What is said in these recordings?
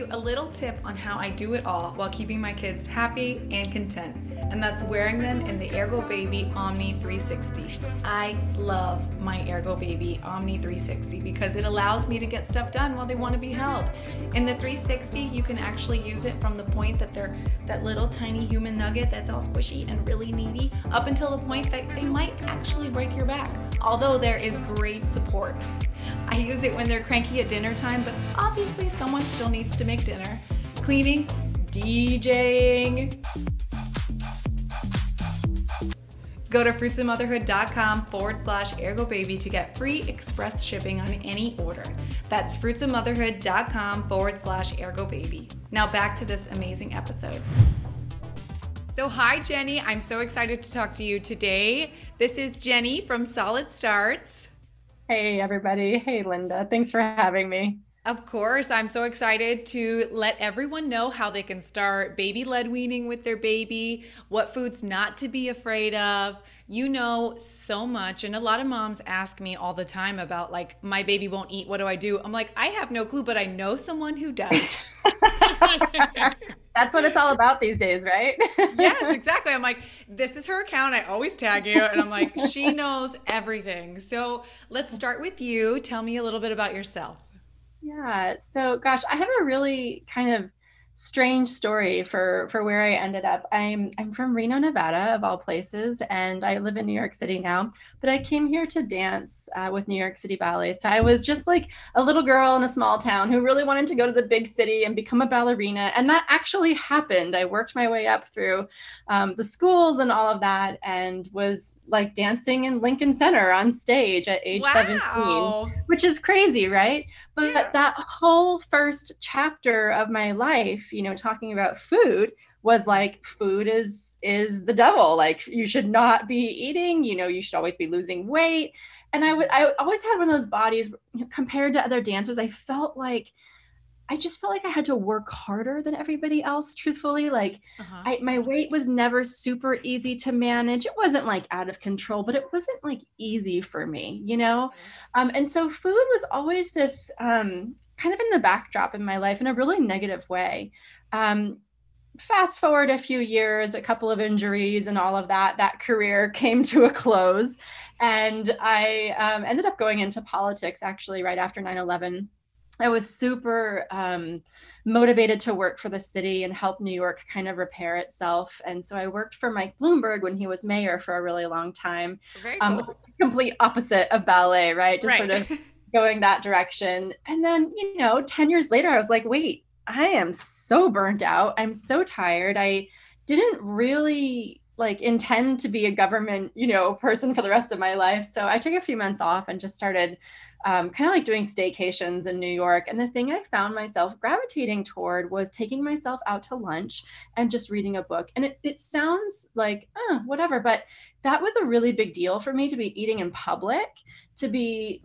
you a little tip on how I do it all while keeping my kids happy and content, and that's wearing them in the Ergobaby Omni 360. I love my Ergobaby Omni 360 because it allows me to get stuff done while they want to be held. In the 360, you can actually use it from the point that they're that little tiny human nugget that's all squishy and really needy, up until the point that they might actually break your back, although there is great support. I use it when they're cranky at dinner time, but obviously someone still needs to make dinner. Cleaning, DJing. Go to fruitsofmotherhood.com/ergobaby to get free express shipping on any order. That's fruitsofmotherhood.com/ergobaby. Now back to this amazing episode. So hi, Jenny. I'm so excited to talk to you today. This is Jenny from Solid Starts. Hey, everybody. Hey, Linda. Thanks for having me. Of course, I'm so excited to let everyone know how they can start baby-led weaning with their baby, what foods not to be afraid of. You know so much, and a lot of moms ask me all the time about, like, my baby won't eat, what do I do? I'm like, I have no clue, but I know someone who does. That's what it's all about these days, right? Yes, exactly. I'm like, this is her account. I always tag you, and I'm like, she knows everything. So let's start with you. Tell me a little bit about yourself. Yeah. So, gosh, I have a really kind of strange story for where I ended up. I'm from Reno, Nevada, of all places, and I live in New York City now. But I came here to dance with New York City Ballet. So I was just like a little girl in a small town who really wanted to go to the big city and become a ballerina. And that actually happened. I worked my way up through the schools and all of that, and was like dancing in Lincoln Center on stage at age 17, which is crazy, right? But that whole first chapter of my life, talking about food, was like, food is the devil. Like, you should not be eating, you should always be losing weight. And I always had one of those bodies compared to other dancers. I just felt like I had to work harder than everybody else, truthfully. Like, my weight was never super easy to manage. It wasn't like out of control, but it wasn't like easy for me, And so food was always this kind of in the backdrop in my life in a really negative way. Fast forward a few years, a couple of injuries and all of that career came to a close. And I ended up going into politics actually right after 9/11. I was super motivated to work for the city and help New York kind of repair itself. And so I worked for Mike Bloomberg when he was mayor for a really long time. Very cool. Complete opposite of ballet, right? Just sort of going that direction. And then, 10 years later, I was like, wait, I am so burnt out. I'm so tired. I didn't really intend to be a government, person for the rest of my life. So I took a few months off and just started kind of like doing staycations in New York. And the thing I found myself gravitating toward was taking myself out to lunch and just reading a book. And it sounds like, whatever, but that was a really big deal for me, to be eating in public, to be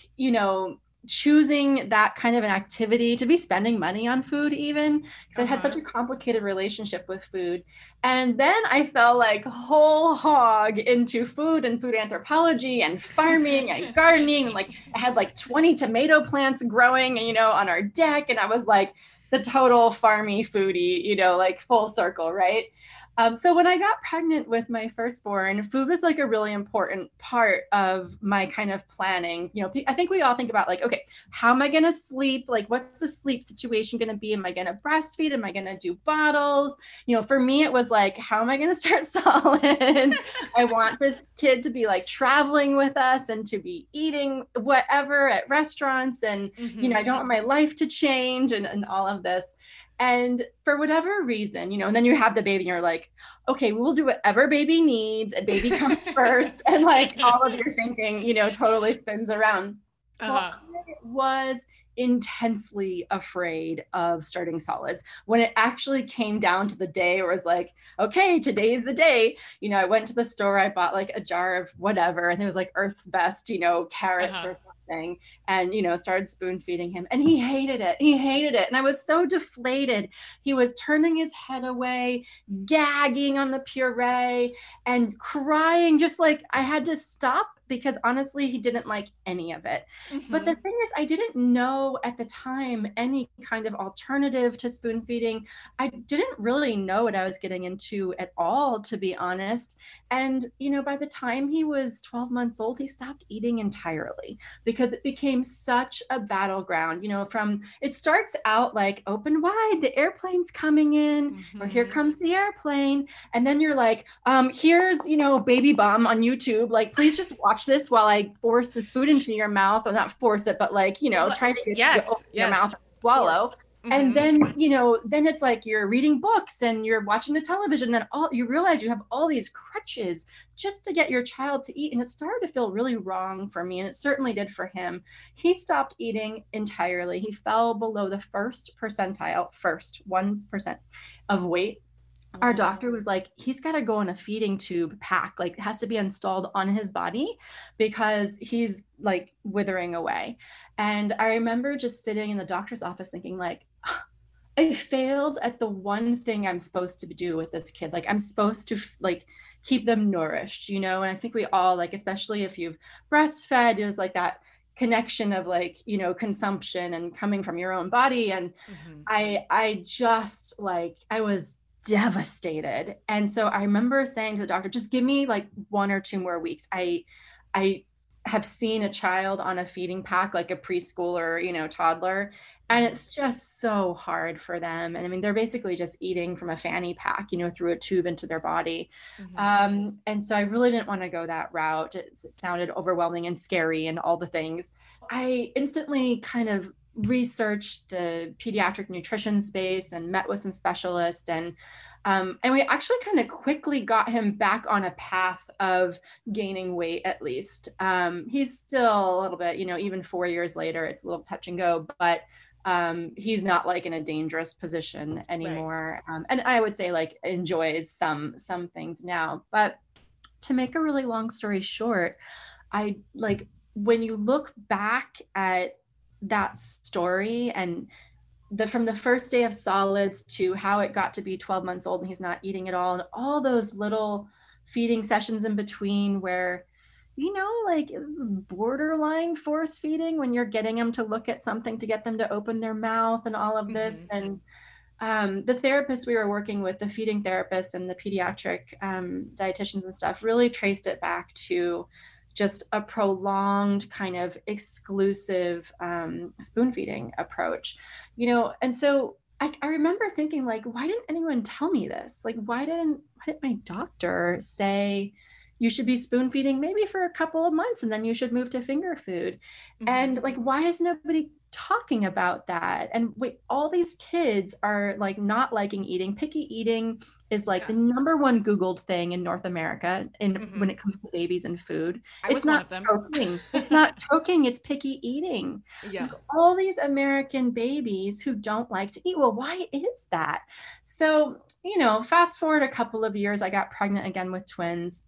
choosing that kind of an activity, to be spending money on food even, because I had such a complicated relationship with food. And then I fell like whole hog into food and food anthropology and farming and gardening. And I had 20 tomato plants growing, on our deck. And I was like the total farmy foodie, full circle, right? So when I got pregnant with my firstborn, food was a really important part of my kind of planning. I think we all think about okay, how am I going to sleep? What's the sleep situation going to be? Am I going to breastfeed? Am I going to do bottles? For me, it was how am I going to start solids? I want this kid to be traveling with us and to be eating whatever at restaurants. And, I don't want my life to change and all of this. And for whatever reason, and then you have the baby and you're like, okay, we'll do whatever baby needs, and baby comes first. And all of your thinking, totally spins around. Well, I was intensely afraid of starting solids when it actually came down to the day where it was okay, today's the day. I went to the store, I bought a jar of whatever, and it was Earth's Best, carrots or something, and, started spoon feeding him, and he hated it. And I was so deflated. He was turning his head away, gagging on the puree and crying, just I had to stop, because honestly, he didn't like any of it. But the thing is, I didn't know know at the time any kind of alternative to spoon feeding. I didn't really know what I was getting into at all, to be honest. And, by the time he was 12 months old, he stopped eating entirely because it became such a battleground. It starts out like open wide, the airplane's coming in, or here comes the airplane. And then you're like, here's, Baby Bum on YouTube. Like, please just watch this while I force this food into your mouth, or not force it, but like, try to get it to open your mouth and swallow. And then, then it's like you're reading books and you're watching the television, then you realize you have all these crutches just to get your child to eat. And it started to feel really wrong for me. And it certainly did for him. He stopped eating entirely. He fell below the first 1% of weight. Our doctor was like, he's got to go on a feeding tube pack, like it has to be installed on his body because he's like withering away. And I remember just sitting in the doctor's office thinking like, I failed at the one thing I'm supposed to do with this kid. Like I'm supposed to like keep them nourished, and I think we all, like, especially if you've breastfed, it was like that connection of like, consumption and coming from your own body. And I just like, I was devastated. And so I remember saying to the doctor, just give me like 1 or 2 more weeks. I have seen a child on a feeding pack, like a preschooler, toddler, and it's just so hard for them. And I mean, they're basically just eating from a fanny pack, through a tube into their body. And so I really didn't want to go that route. It sounded overwhelming and scary and all the things. I instantly kind of researched the pediatric nutrition space and met with some specialists, and we actually kind of quickly got him back on a path of gaining weight. At least he's still a little bit, even 4 years later, it's a little touch and go, but he's not like in a dangerous position anymore. Right. And I would say like enjoys some things now. But to make a really long story short, I like when you look back at that story and from the first day of solids to how it got to be 12 months old and he's not eating at all, and all those little feeding sessions in between where, like is borderline force feeding when you're getting them to look at something to get them to open their mouth and all of this. And the therapists we were working with, the feeding therapists and the pediatric dietitians and stuff, really traced it back to just a prolonged kind of exclusive spoon feeding approach, and so I remember thinking like, why didn't anyone tell me this? Like, why didn't my doctor say you should be spoon feeding maybe for a couple of months and then you should move to finger food? And like, why is nobody talking about that? And wait, all these kids are like not liking eating. Picky eating is like the number one Googled thing in North America when it comes to babies and food. It's not choking. It's not choking. It's picky eating. Yeah. All these American babies who don't like to eat. Well, why is that? So, fast forward a couple of years, I got pregnant again with twins.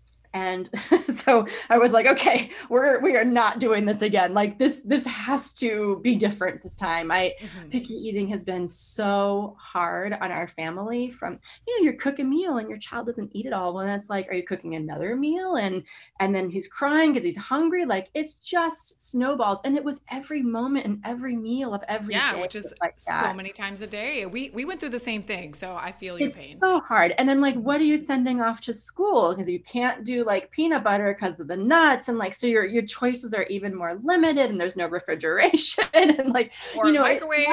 And so I was like, okay, we are not doing this again. Like this has to be different this time. Picky eating has been so hard on our family from, you cook a meal and your child doesn't eat it all. Well, that's like, are you cooking another meal? And then he's crying because he's hungry. Like it's just snowballs. And it was every moment and every meal of every day. Yeah, which is like so many times a day. We went through the same thing. So I feel your pain. It's so hard. And then like, what are you sending off to school? Because you can't do like peanut butter because of the nuts, and like so your choices are even more limited, and there's no refrigeration and like or microwave.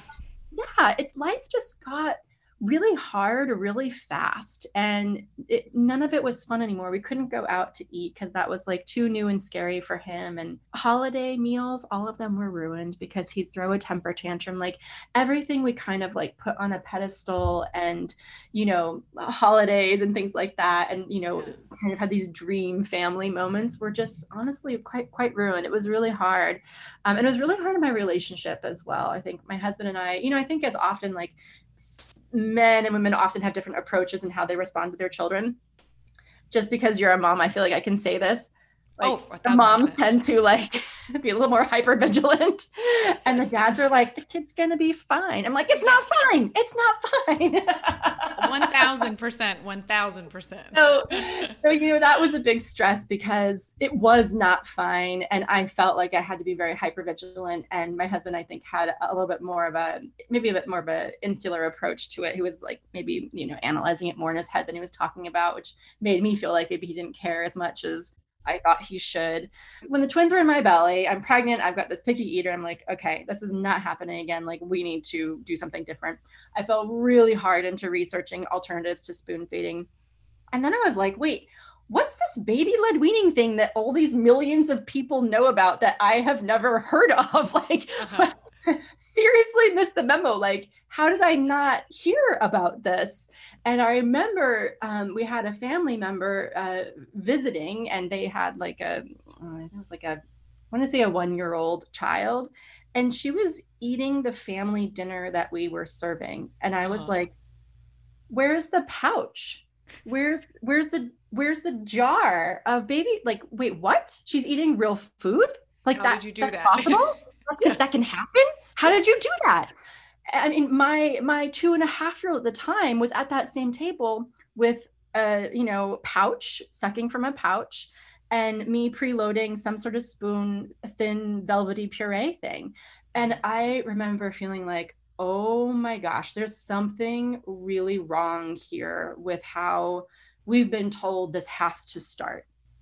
Life just got really hard really fast, and none of it was fun anymore. We couldn't go out to eat because that was like too new and scary for him. And holiday meals, all of them were ruined because he'd throw a temper tantrum. Like everything we kind of like put on a pedestal, and holidays and things like that, and kind of had these dream family moments were just honestly quite ruined. It was really hard, and it was really hard in my relationship as well. I think my husband and I, I think as often like men and women often have different approaches in how they respond to their children. Just because you're a mom, I feel like I can say this. Oh, the moms 1000%. tend to like be a little more hyper vigilant, Yes, and yes. the dads are like, the kid's gonna be fine. I'm like, it's not fine. It's not fine. 1000%, 1000%. So that was a big stress because it was not fine, and I felt like I had to be very hyper vigilant. And my husband, I think, had a little bit more of a insular approach to it. He was like maybe analyzing it more in his head than he was talking about, which made me feel like maybe he didn't care as much as I thought he should. When the twins were in my belly, I'm pregnant, I've got this picky eater. I'm like, okay, this is not happening again. Like, we need to do something different. I fell really hard into researching alternatives to spoon feeding. And then I was like, wait, what's this baby-led weaning thing that all these millions of people know about that I have never heard of? Like, seriously missed the memo. Like, how did I not hear about this? And I remember we had a family member visiting, and they had like I want to say a 1-year-old child, and she was eating the family dinner that we were serving. And I was like, where's the pouch? Where's the jar of baby? Like, wait, what? She's eating real food? Like, how did you do that's that? possible? That can happen? How did you do that? I mean, my 2.5-year-old at the time was at that same table with a pouch, sucking from a pouch, and me preloading some sort of spoon, thin velvety puree thing. And I remember feeling like, oh my gosh, there's something really wrong here with how we've been told this has to start.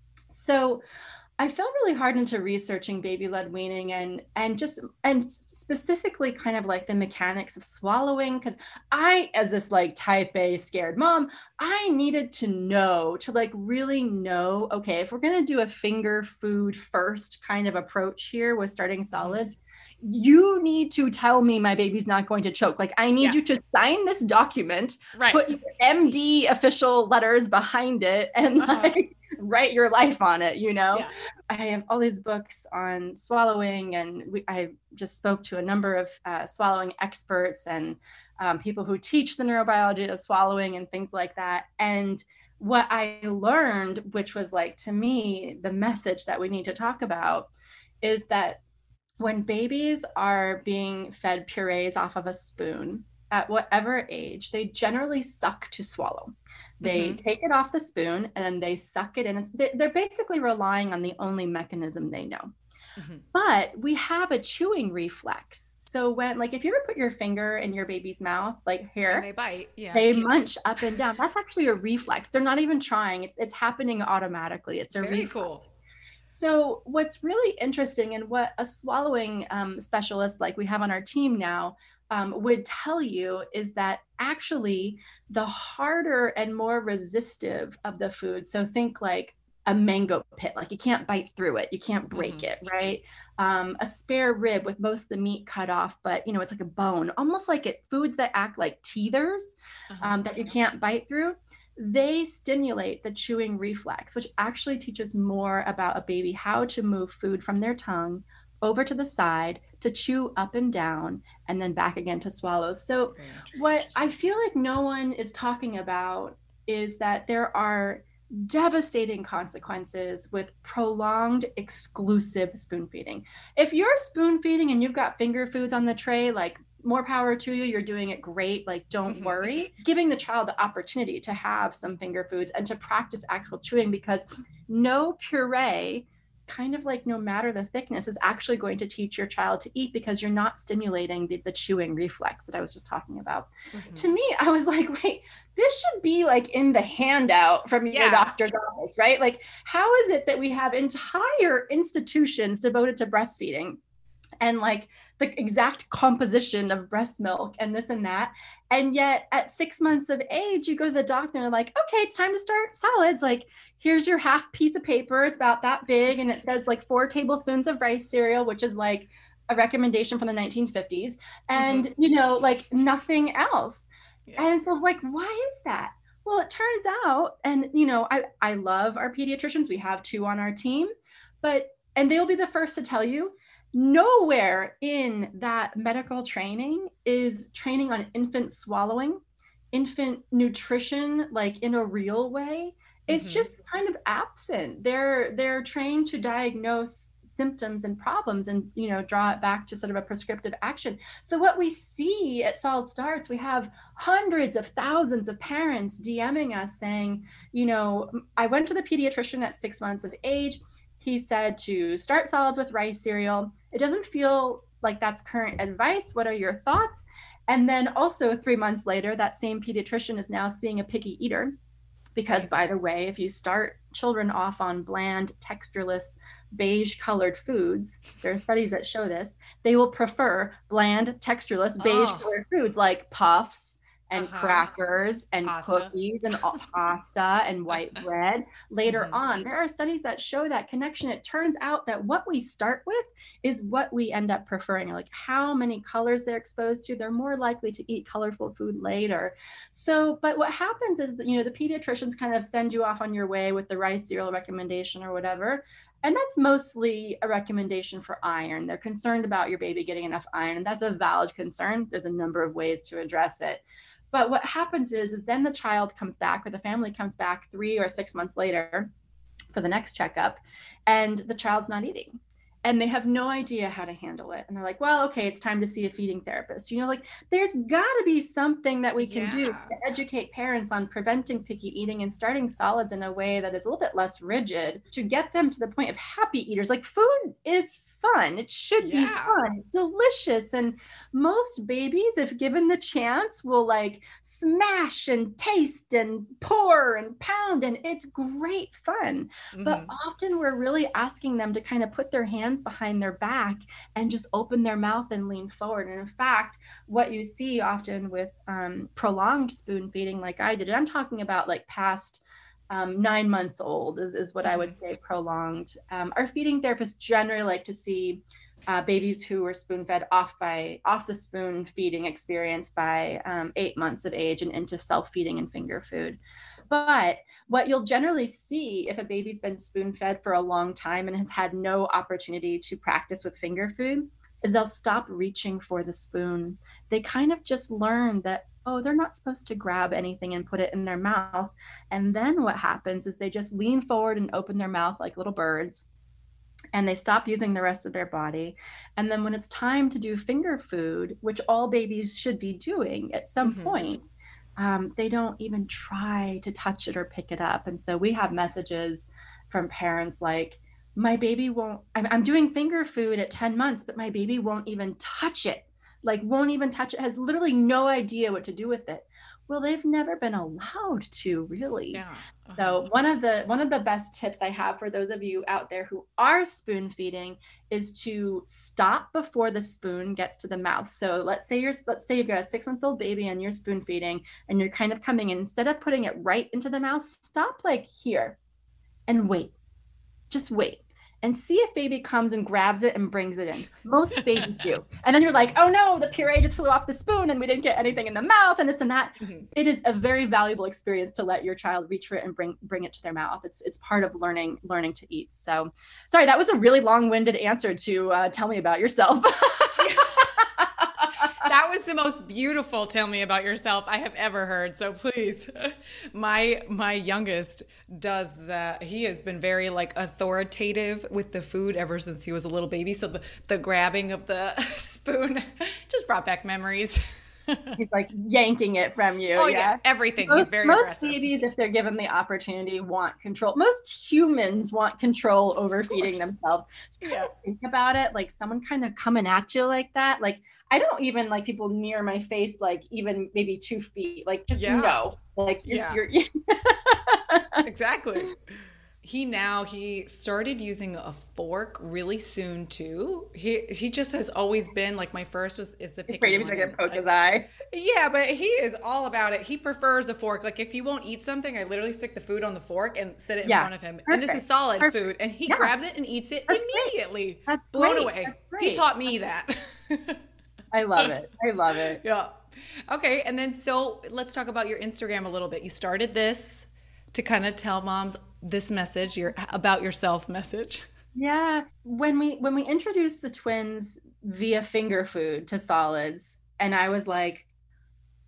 So I fell really hard into researching baby-led weaning and specifically kind of like the mechanics of swallowing, because I, as this like type A scared mom, I needed to like really know, okay, if we're going to do a finger food first kind of approach here with starting solids, you need to tell me my baby's not going to choke. Like, I need you to sign this document, put your MD official letters behind it, and like write your life on it, I have all these books on swallowing, and I just spoke to a number of swallowing experts and people who teach the neurobiology of swallowing and things like that. And what I learned, which was like, to me, the message that we need to talk about, is that when babies are being fed purees off of a spoon, at whatever age, they generally suck to swallow. They take it off the spoon and then they suck it in. They're basically relying on the only mechanism they know. But we have a chewing reflex. So when, like, if you ever put your finger in your baby's mouth, like here, and they bite, they munch up and down. That's actually a reflex. They're not even trying. It's happening automatically. It's a reflex. Cool. So what's really interesting, and what a swallowing specialist like we have on our team now would tell you, is that actually the harder and more resistive of the food, so think like a mango pit, like you can't bite through it, you can't break it, right? A spare rib with most of the meat cut off, but it's like a bone, almost like foods that act like teethers that you can't bite through. They stimulate the chewing reflex, which actually teaches more about a baby how to move food from their tongue over to the side to chew up and down, and then back again to swallow. So what I feel like no one is talking about is that there are devastating consequences with prolonged exclusive spoon feeding. If you're spoon feeding and you've got finger foods on the tray, like, more power to you, you're doing it great, like, don't worry. Giving the child the opportunity to have some finger foods and to practice actual chewing, because no puree, kind of like no matter the thickness, is actually going to teach your child to eat, because you're not stimulating the chewing reflex that I was just talking about. To me, I was like, wait, this should be like in the handout from your doctor's office, right? Like, how is it that we have entire institutions devoted to breastfeeding and like the exact composition of breast milk and this and that, and yet at 6 months of age you go to the doctor and they're like, okay, it's time to start solids, like, here's your half piece of paper, it's about that big, and it says like 4 tablespoons of rice cereal, which is like a recommendation from the 1950s, and like nothing else. And so, like, why is that? Well, it turns out, and I love our pediatricians, we have 2 on our team, and they'll be the first to tell you, nowhere in that medical training is training on infant swallowing, infant nutrition, like in a real way. it's just kind of absent. They're trained to diagnose symptoms and problems and, you know, draw it back to sort of a prescriptive action. So what we see at Solid Starts, we have hundreds of thousands of parents DMing us saying, you know, I went to the pediatrician at 6 months of age. He said to start solids with rice cereal. It doesn't feel like that's current advice. What are your thoughts? And then also 3 months later, that same pediatrician is now seeing a picky eater. Because, by the way, if you start children off on bland, textureless, beige colored foods, there are studies that show this, they will prefer bland, textureless, beige colored foods like puffs and crackers and cookies and pasta and white bread later on. There are studies that show that connection. It turns out that what we start with is what we end up preferring, like how many colors they're exposed to. They're more likely to eat colorful food later. So, but what happens is that, you know, the pediatricians kind of send you off on your way with the rice cereal recommendation or whatever. And that's mostly a recommendation for iron. They're concerned about your baby getting enough iron, and that's a valid concern. There's a number of ways to address it. But what happens is then the child comes back, or the family comes back 3 or 6 months later for the next checkup, and the child's not eating. And they have no idea how to handle it. And they're like, well, okay, it's time to see a feeding therapist. You know, like there's got to be something that we can do to educate parents on preventing picky eating and starting solids in a way that is a little bit less rigid to get them to the point of happy eaters. Like food is fun. It should be fun. It's delicious. And most babies, if given the chance, will like smash and taste and pour and pound, and it's great fun. But often we're really asking them to kind of put their hands behind their back and just open their mouth and lean forward. And in fact, what you see often with prolonged spoon feeding like I did, I'm talking about like past 9 months old is what I would say prolonged. Our feeding therapists generally like to see babies who were spoon fed off the spoon feeding experience by 8 months of age and into self feeding and finger food. But what you'll generally see if a baby's been spoon fed for a long time and has had no opportunity to practice with finger food is they'll stop reaching for the spoon. They kind of just learn that, oh, they're not supposed to grab anything and put it in their mouth. And then what happens is they just lean forward and open their mouth like little birds, and they stop using the rest of their body. And then when it's time to do finger food, which all babies should be doing at some point, they don't even try to touch it or pick it up. And so we have messages from parents like, my baby won't, I'm doing finger food at 10 months, but my baby won't even touch it. Like won't even touch it, has literally no idea what to do with it. Well, they've never been allowed to really. So one of the best tips I have for those of you out there who are spoon feeding is to stop before the spoon gets to the mouth. So let's say you've got a 6-month-old baby and you're spoon feeding and you're kind of coming in, instead of putting it right into the mouth, stop like here and wait. Just wait. And see if baby comes and grabs it and brings it in. Most babies do. And then you're like, oh no, the puree just flew off the spoon and we didn't get anything in the mouth and this and that. It is a very valuable experience to let your child reach for it and bring it to their mouth. It's part of learning to eat. So sorry, that was a really long-winded answer to tell me about yourself. That was the most beautiful tell me about yourself I have ever heard. So please, my youngest does that. He has been very like authoritative with the food ever since he was a little baby. So the grabbing of the spoon just brought back memories. He's like yanking it from you. Oh yeah, everything. He's very most aggressive. babies, if they're given the opportunity, want control. Most humans want control over feeding themselves. Think about it, like someone kind of coming at you like that. Like I don't even like people near my face, like even maybe 2 feet. Like just no. Like you're Exactly. He started using a fork really soon too. He just has always been like, my first is the picky afraid he's gonna poke his eye. Yeah, but he is all about it. He prefers a fork. Like if he won't eat something, I literally stick the food on the fork and set it in front of him. And this is solid food, and he grabs it and eats it immediately. That's blown away. He taught me that. I love it. Yeah. Okay, and then so let's talk about your Instagram a little bit. You started this to kind of tell moms this message, your about yourself message. Yeah. When we introduced the twins via finger food to solids, and I was like,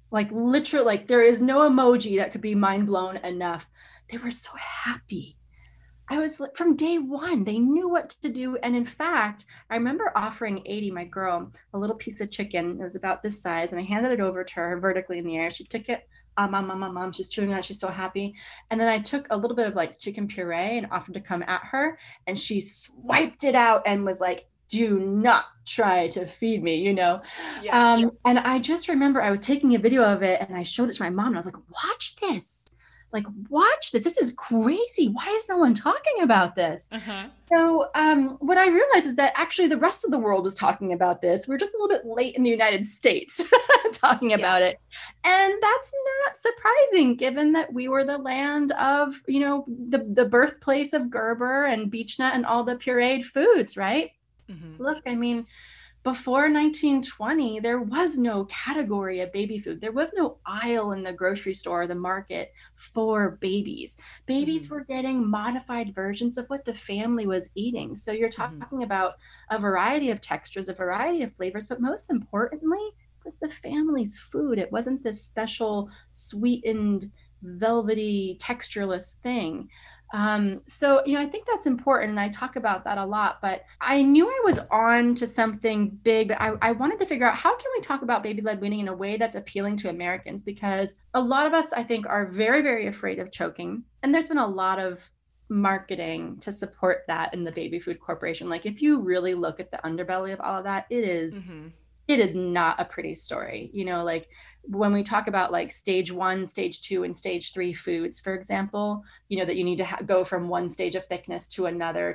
Like literally, like there is no emoji that could be mind blown enough. They were so happy. I was from day one, they knew what to do. And in fact, I remember offering 80, my girl, a little piece of chicken. It was about this size. And I handed it over to her vertically in the air. She took it. Mom. She's chewing on it. She's so happy. And then I took a little bit of like chicken puree and offered to come at her. And she swiped it out and was like, do not try to feed me, you know? And I just remember I was taking a video of it and I showed it to my mom and I was like, watch this. Like, watch this. This is crazy. Why is no one talking about this? So what I realized is that actually the rest of the world was talking about this. We're just a little bit late in the United States talking about it. And that's not surprising given that we were the land of, you know, the birthplace of Gerber and Beechnut and all the pureed foods, right? Look, I mean, before 1920, there was no category of baby food. There was no aisle in the grocery store or the market for babies. Babies were getting modified versions of what the family was eating. So you're talking about a variety of textures, a variety of flavors, but most importantly, it was the family's food. It wasn't this special sweetened, velvety, textureless thing. So, you know, I think that's important. And I talk about that a lot, but I knew I was on to something big, but I wanted to figure out how can we talk about baby-led weaning in a way that's appealing to Americans? Because a lot of us, I think, are very, very afraid of choking. And there's been a lot of marketing to support that in the Baby Food Corporation. Like if you really look at the underbelly of all of that, it is not a pretty story. You know, like when we talk about like stage 1, stage 2, and stage 3 foods, for example, you know, that you need to go from one stage of thickness to another.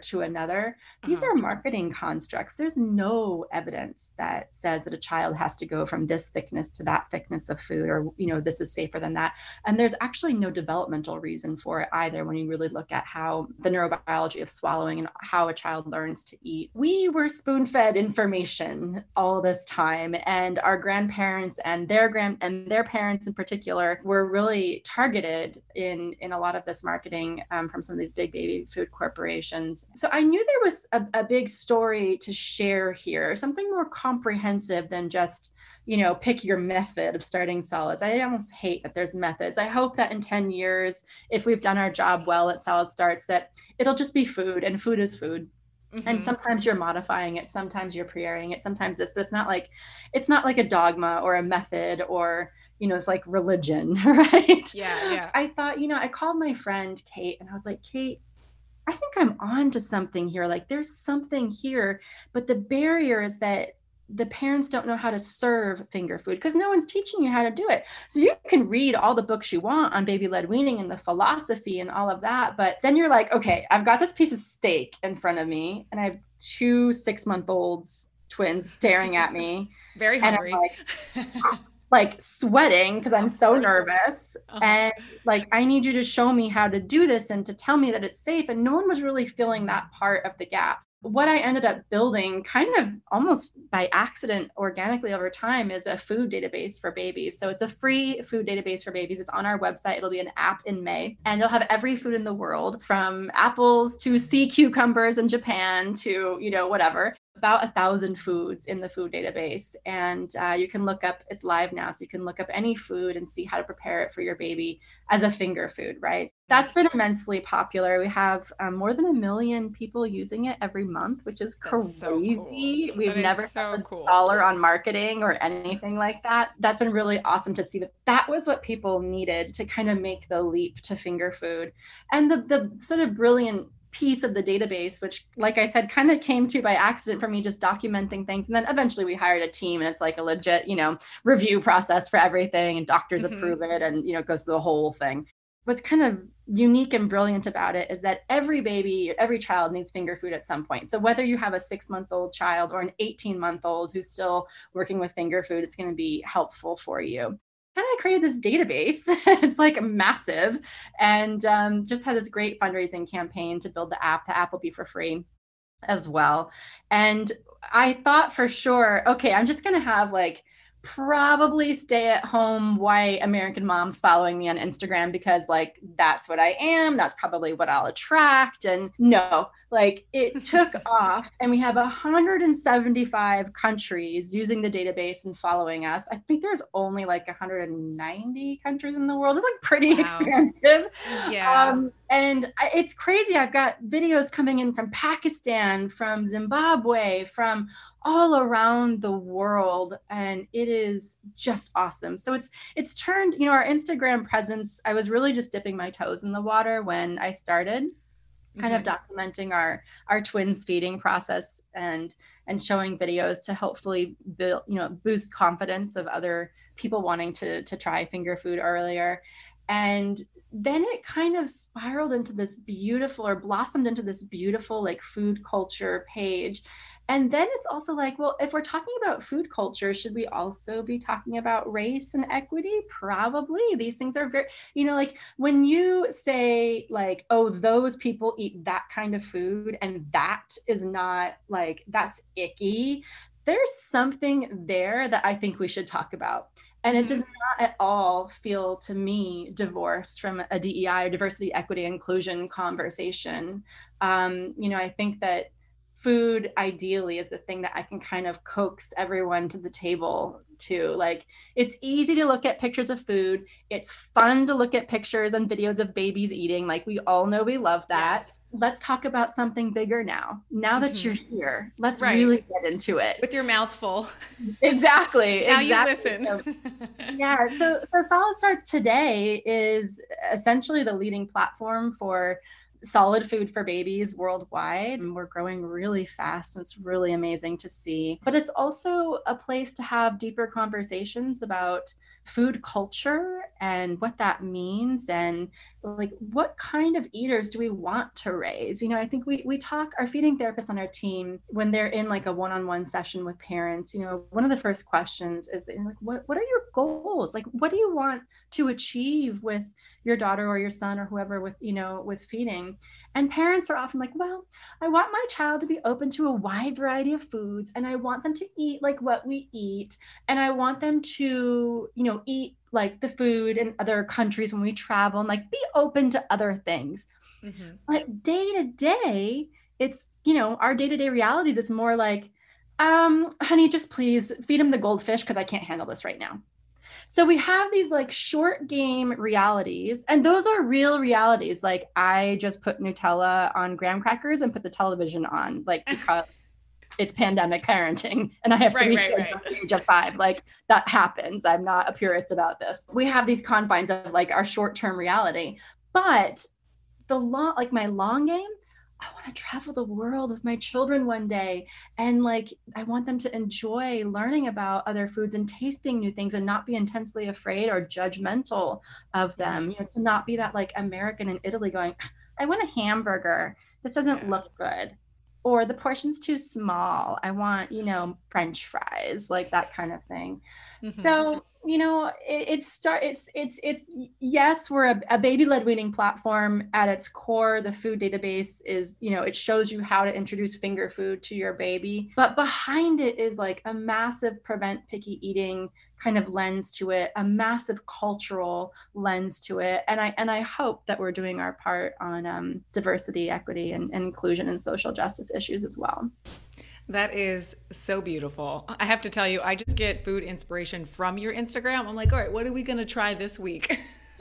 These are marketing constructs. There's no evidence that says that a child has to go from this thickness to that thickness of food, or, you know, this is safer than that. And there's actually no developmental reason for it either when you really look at how the neurobiology of swallowing and how a child learns to eat. We were spoon-fed information all this time, and our grandparents and their parents in particular were really targeted in a lot of this marketing from some of these big baby food corporations. So I knew there was a big story to share here, something more comprehensive than just, you know, pick your method of starting solids. I almost hate that there's methods. I hope that in 10 years, if we've done our job well at Solid Starts, that it'll just be food, and food is food. And sometimes you're modifying it, sometimes you're pre-airing it, sometimes this, but it's not like a dogma or a method or, you know, it's like religion, right? Yeah. I thought, you know, I called my friend Kate and I was like, Kate, I think I'm on to something here. Like there's something here, but the barrier is that the parents don't know how to serve finger food because no one's teaching you how to do it. So you can read all the books you want on baby-led weaning and the philosophy and all of that, but then you're like, okay, I've got this piece of steak in front of me and I have 2 6-month-olds twins staring at me. Very hungry. And I'm like sweating because I'm so nervous. And like, I need you to show me how to do this and to tell me that it's safe. And no one was really filling that part of the gap. What I ended up building kind of almost by accident organically over time is a food database for babies. So it's a free food database for babies. It's on our website. It'll be an app in May, and they'll have every food in the world from apples to sea cucumbers in Japan to, you know, whatever. About 1,000 foods in the food database. And you can look up, it's live now, so you can look up any food and see how to prepare it for your baby as a finger food, right? That's been immensely popular. We have more than 1 million people using it every month, which is crazy. So cool. We've never spent a dollar on marketing or anything like that. That's been really awesome to see that was what people needed to kind of make the leap to finger food. And the sort of brilliant piece of the database, which, like I said, kind of came to by accident for me, just documenting things. And then eventually we hired a team, and it's like a legit, you know, review process for everything, and doctors approve it, and, you know, it goes through the whole thing. What's kind of unique and brilliant about it is that every baby, every child needs finger food at some point. So whether you have a 6-month-old child or an 18-month-old who's still working with finger food, it's going to be helpful for you. And I created this database. It's like massive, and just had this great fundraising campaign to build the app. The app will be for free as well. And I thought for sure, okay, I'm just going to have like probably stay at home white American moms following me on Instagram because like that's what I am. That's probably what I'll attract. And no, like it took off and we have 175 countries using the database and following us. I think there's only like 190 countries in the world. It's like pretty expansive. Yeah. And it's crazy. I've got videos coming in from Pakistan, from Zimbabwe, from all around the world, and it is just awesome. So it's turned, you know, our Instagram presence, I was really just dipping my toes in the water when I started kind of documenting our twins feeding process and showing videos to hopefully build, you know, boost confidence of other people wanting to try finger food earlier. And then it kind of spiraled into this beautiful, or blossomed into this beautiful like food culture page. And then it's also like, well, if we're talking about food culture, should we also be talking about race and equity? Probably. These things are very, you know, like when you say like, oh, those people eat that kind of food and that is not like, that's icky. There's something there that I think we should talk about. And it does not at all feel to me divorced from a DEI or diversity, equity, inclusion conversation. You know, I think that food ideally is the thing that I can kind of coax everyone to the table to. Like, it's easy to look at pictures of food. It's fun to look at pictures and videos of babies eating. Like, we all know we love that. Yes. Let's talk about something bigger now. Now that you're here, let's really get into it. With your mouth full. Exactly. Now you listen. Yeah. So Solid Starts Today is essentially the leading platform for solid food for babies worldwide. And we're growing really fast. And it's really amazing to see. But it's also a place to have deeper conversations about food culture and what that means, and like what kind of eaters do we want to raise. You know, I think we talk, our feeding therapists on our team, when they're in like a one-on-one session with parents, you know, one of the first questions is like, what are your goals? Like, what do you want to achieve with your daughter or your son or whoever with, you know, with feeding? And parents are often like, well, I want my child to be open to a wide variety of foods, and I want them to eat like what we eat, and I want them to, you know, eat like the food in other countries when we travel, and like be open to other things. But day to day, it's, you know, our day-to-day realities, it's more like, honey, just please feed him the goldfish because I can't handle this right now. So we have these like short game realities, and those are real realities. Like, I just put Nutella on graham crackers and put the television on, like, because it's pandemic parenting and I have three kids under the age of 5. Like, that happens. I'm not a purist about this. We have these confines of like our short-term reality, but my long game, I want to travel the world with my children one day. And like, I want them to enjoy learning about other foods and tasting new things and not be intensely afraid or judgmental of them. You know, to not be that like American in Italy going, I want a hamburger. This doesn't look good. Or the portion's too small. I want, you know, French fries, like that kind of thing. So, you know, it's yes, we're a baby-led weaning platform at its core. The food database is, you know, it shows you how to introduce finger food to your baby, but behind it is like a massive prevent picky eating kind of lens to it, a massive cultural lens to it. And I hope that we're doing our part on diversity, equity, and inclusion and social justice issues as well. That is so beautiful. I have to tell you, I just get food inspiration from your Instagram. I'm like, all right, what are we going to try this week?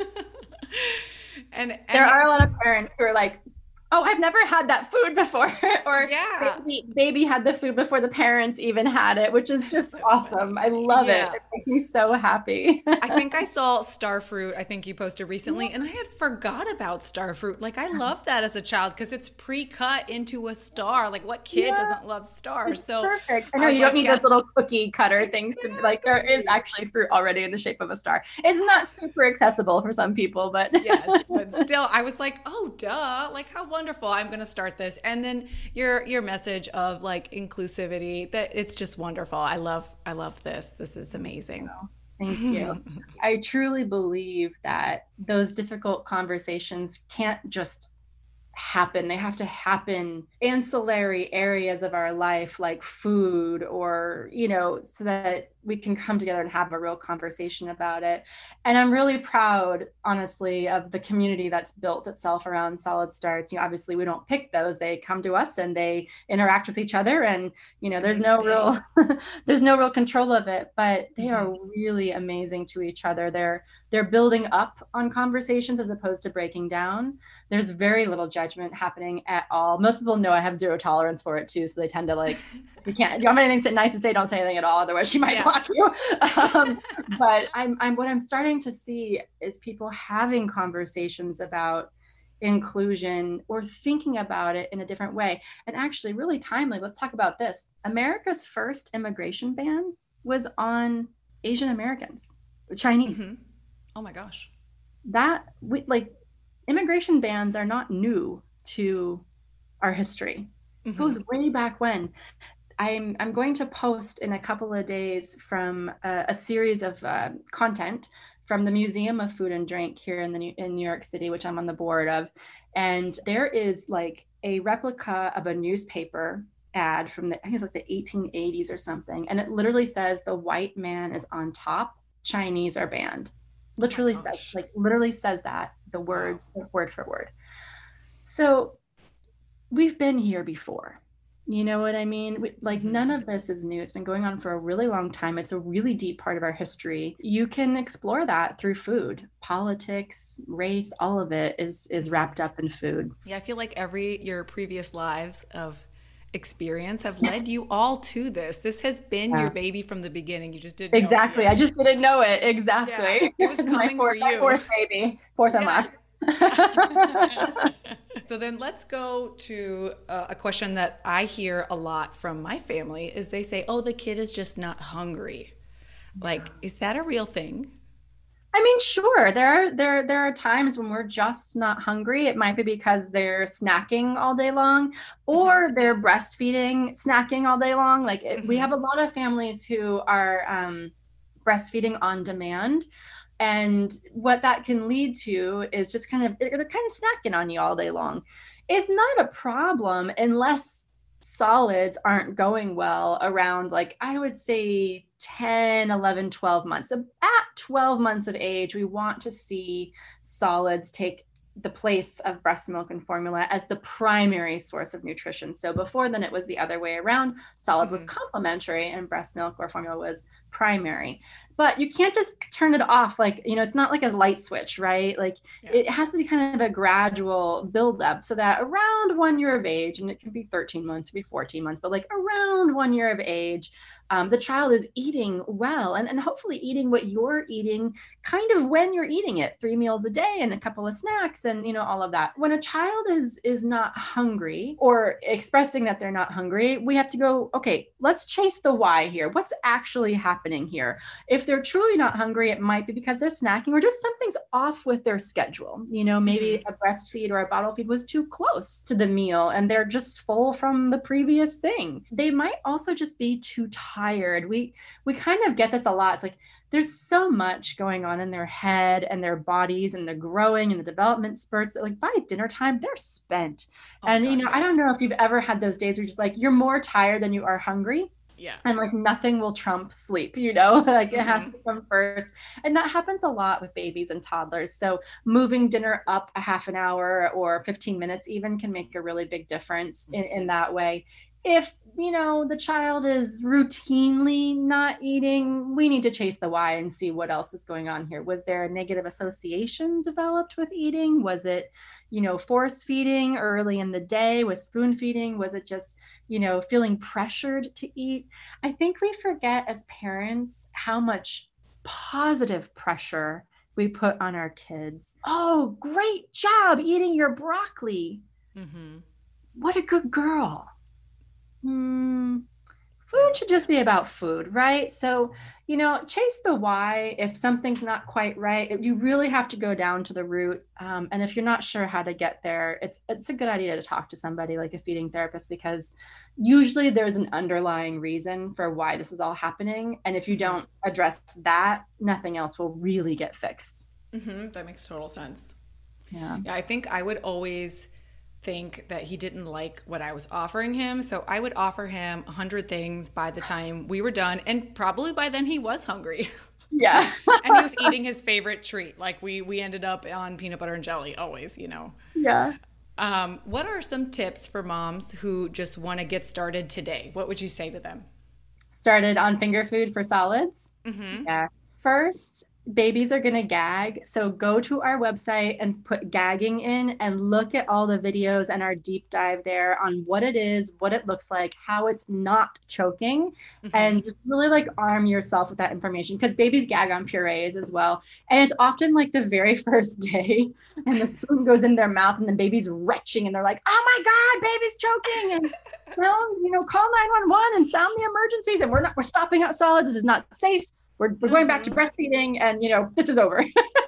and there are a lot of parents who are like, oh, I've never had that food before. Or baby had the food before the parents even had it, which is just awesome. I love it. It makes me so happy. I think I saw star fruit, I think you posted recently, and I had forgot about star fruit. Like, I loved that as a child because it's pre-cut into a star. Like, what kid doesn't love stars? It's so perfect. I know you don't need those little cookie cutter things to, like, there is actually fruit already in the shape of a star. It's not super accessible for some people, but yes, but still, I was like, oh, duh, like, how wonderful. I'm going to start this. And then your message of like inclusivity, that it's just wonderful. I love this. This is amazing. Thank you. I truly believe that those difficult conversations can't just happen. They have to happen ancillary areas of our life, like food, or, you know, so that we can come together and have a real conversation about it. And I'm really proud, honestly, of the community that's built itself around solid starts. Obviously we don't pick those, they come to us and they interact with each other, and there's no real there's no real control of it, but they are really amazing to each other. They're building up on conversations as opposed to breaking down. There's very little judgment happening at all. Most people know I have zero tolerance for it too, so they tend to like, you can't, do you have anything nice to say? Don't say anything at all, otherwise she might block you. But what I'm starting to see is people having conversations about inclusion or thinking about it in a different way. And actually, really timely, let's talk about this. America's first immigration ban was on Asian Americans, Chinese. Oh my gosh. Immigration bans are not new to our history. It goes way back when. I'm going to post in a couple of days from a series of content from the Museum of Food and Drink here in New York City, which I'm on the board of. And there is like a replica of a newspaper ad from I think it's like the 1880s or something. And it literally says the white man is on top, Chinese are banned. Literally says that, the words, word for word. So we've been here before. You know what I mean? None of this is new. It's been going on for a really long time. It's a really deep part of our history. You can explore that through food, politics, race, all of it is wrapped up in food. Yeah, I feel like your previous lives of experience have led you all to this. This has been your baby from the beginning. You just didn't exactly. know it. I just didn't know it. Exactly. Yeah, it was coming for you. Fourth baby, fourth and last. So then let's go to a question that I hear a lot from my family is they say, oh, the kid is just not hungry. Like, is that a real thing? I mean, sure. There are times when we're just not hungry. It might be because they're snacking all day long, or they're breastfeeding, snacking all day long. We have a lot of families who are breastfeeding on demand. And what that can lead to is just they're kind of snacking on you all day long. It's not a problem unless solids aren't going well around, I would say 10, 11, 12 months. At 12 months of age, we want to see solids take the place of breast milk and formula as the primary source of nutrition. So before then it was the other way around. Solids was complementary and breast milk or formula was primary. But you can't just turn it off. It's not like a light switch, right? It has to be kind of a gradual buildup so that around 1 year of age, and it can be 13 months, it can be 14 months, but around 1 year of age, the child is eating well and hopefully eating what you're eating kind of when you're eating it, 3 meals a day and a couple of snacks and, all of that. When a child is not hungry or expressing that they're not hungry, we have to go, okay, let's chase the why here. What's actually happening here? If they're truly not hungry, it might be because they're snacking or just something's off with their schedule. Maybe a breastfeed or a bottle feed was too close to the meal and they're just full from the previous thing. They might also just be too tired. We kind of get this a lot. It's there's so much going on in their head and their bodies and the growing and the development spurts that by dinner time, they're spent. I don't know if you've ever had those days where you're just you're more tired than you are hungry. Yeah. And nothing will trump sleep, it has to come first. And that happens a lot with babies and toddlers. So moving dinner up a half an hour or 15 minutes even can make a really big difference in that way. If, the child is routinely not eating, we need to chase the why and see what else is going on here. Was there a negative association developed with eating? Was it, force feeding early in the day? Was spoon feeding? Was it just, feeling pressured to eat? I think we forget as parents how much positive pressure we put on our kids. Oh, great job eating your broccoli. What a good girl. Food should just be about food, right? So, chase the why. If something's not quite right, you really have to go down to the root. And if you're not sure how to get there, it's a good idea to talk to somebody like a feeding therapist, because usually there's an underlying reason for why this is all happening. And if you don't address that, nothing else will really get fixed. That makes total sense. Yeah. I think I would always think that he didn't like what I was offering him. So I would offer him 100 things by the time we were done. And probably by then he was hungry. Yeah. And he was eating his favorite treat. Like we ended up on peanut butter and jelly always, you know. Yeah. What are some tips for moms who just want to get started today? What would you say to them? Started on finger food for solids. Mm-hmm. Yeah. First, babies are going to gag. So go to our website and put gagging in and look at all the videos and our deep dive there on what it is, what it looks like, how it's not choking, and just really like arm yourself with that information, because babies gag on purees as well. And it's often like the very first day and the spoon goes in their mouth and the baby's retching and they're like, oh my God, baby's choking. And well, you know, call 911 and sound the emergencies. And we're stopping at solids. This is not safe. We're going back to breastfeeding, and, you know, this is over.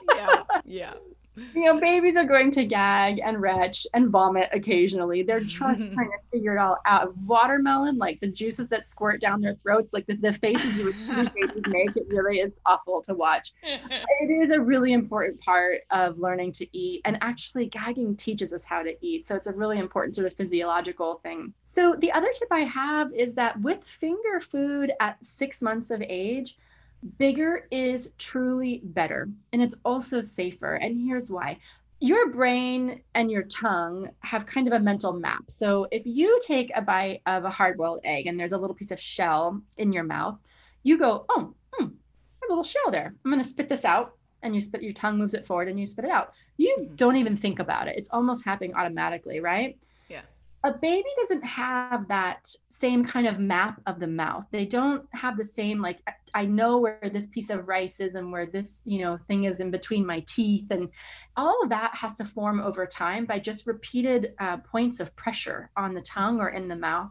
Yeah. You know, babies are going to gag and retch and vomit occasionally. They're just trying to figure it all out. Watermelon, like the juices that squirt down their throats, like the faces you would see babies make, it really is awful to watch. It is a really important part of learning to eat. And actually, gagging teaches us how to eat. So it's a really important sort of physiological thing. So the other tip I have is that with finger food at 6 months of age, bigger is truly better, and it's also safer. And here's why. Your brain and your tongue have kind of a mental map. So if you take a bite of a hard-boiled egg and there's a little piece of shell in your mouth, you go, oh, a little shell there. I'm going to spit this out. And you spit, your tongue moves it forward and you spit it out. You don't even think about it. It's almost happening automatically, right? Yeah. A baby doesn't have that same kind of map of the mouth. They don't have the same, like, I know where this piece of rice is and where this, you know, thing is in between my teeth. And all of that has to form over time by just repeated points of pressure on the tongue or in the mouth.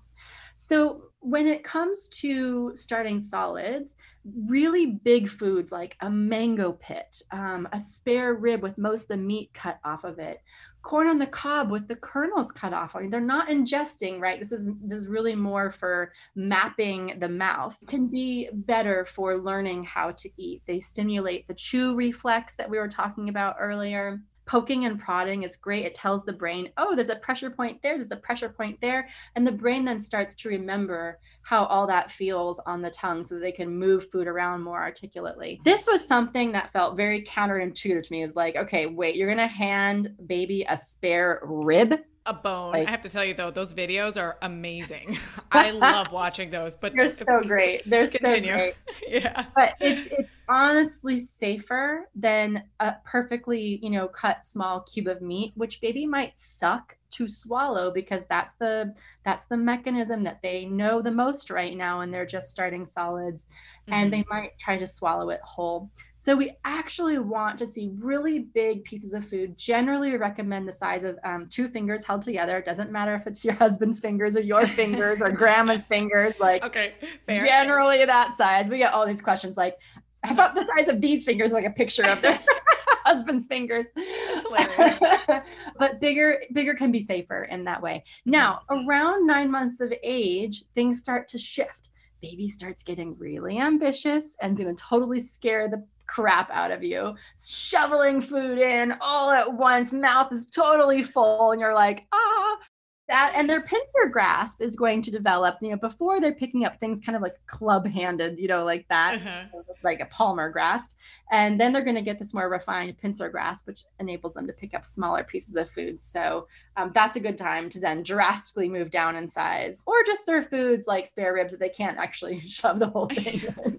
So when it comes to starting solids, really big foods like a mango pit, a spare rib with most of the meat cut off of it, corn on the cob with the kernels cut off. I mean, they're not ingesting, right? This is really more for mapping the mouth. Can be better for learning how to eat. They stimulate the chew reflex that we were talking about earlier. Poking and prodding is great. It tells the brain, oh, there's a pressure point there, there's a pressure point there. And the brain then starts to remember how all that feels on the tongue so that they can move food around more articulately. This was something that felt very counterintuitive to me. It was like, okay, wait, you're going to hand baby a spare rib? A bone. Like, I have to tell you though, those videos are amazing. I love watching those. But they're so great. They're continue. So great. Yeah. But it's honestly safer than a perfectly, you know, cut small cube of meat, which baby might suck to swallow, because that's the mechanism that they know the most right now, and they're just starting solids, and they might try to swallow it whole. So we actually want to see really big pieces of food. Generally, we recommend the size of 2 fingers held together. It doesn't matter if it's your husband's fingers or your fingers or grandma's fingers. Like, okay, fair. Generally that size. We get all these questions like, how about the size of these fingers? Like a picture of their husband's fingers. That's hilarious. But bigger can be safer in that way. Now, around 9 months of age, things start to shift. Baby starts getting really ambitious and is going to totally scare the crap out of you, shoveling food in all at once, mouth is totally full, and you're like, that, and their pincer grasp is going to develop, you know, before they're picking up things kind of like club-handed, you know, like that, like a palmer grasp. And then they're going to get this more refined pincer grasp, which enables them to pick up smaller pieces of food. So that's a good time to then drastically move down in size, or just serve foods like spare ribs that they can't actually shove the whole thing in.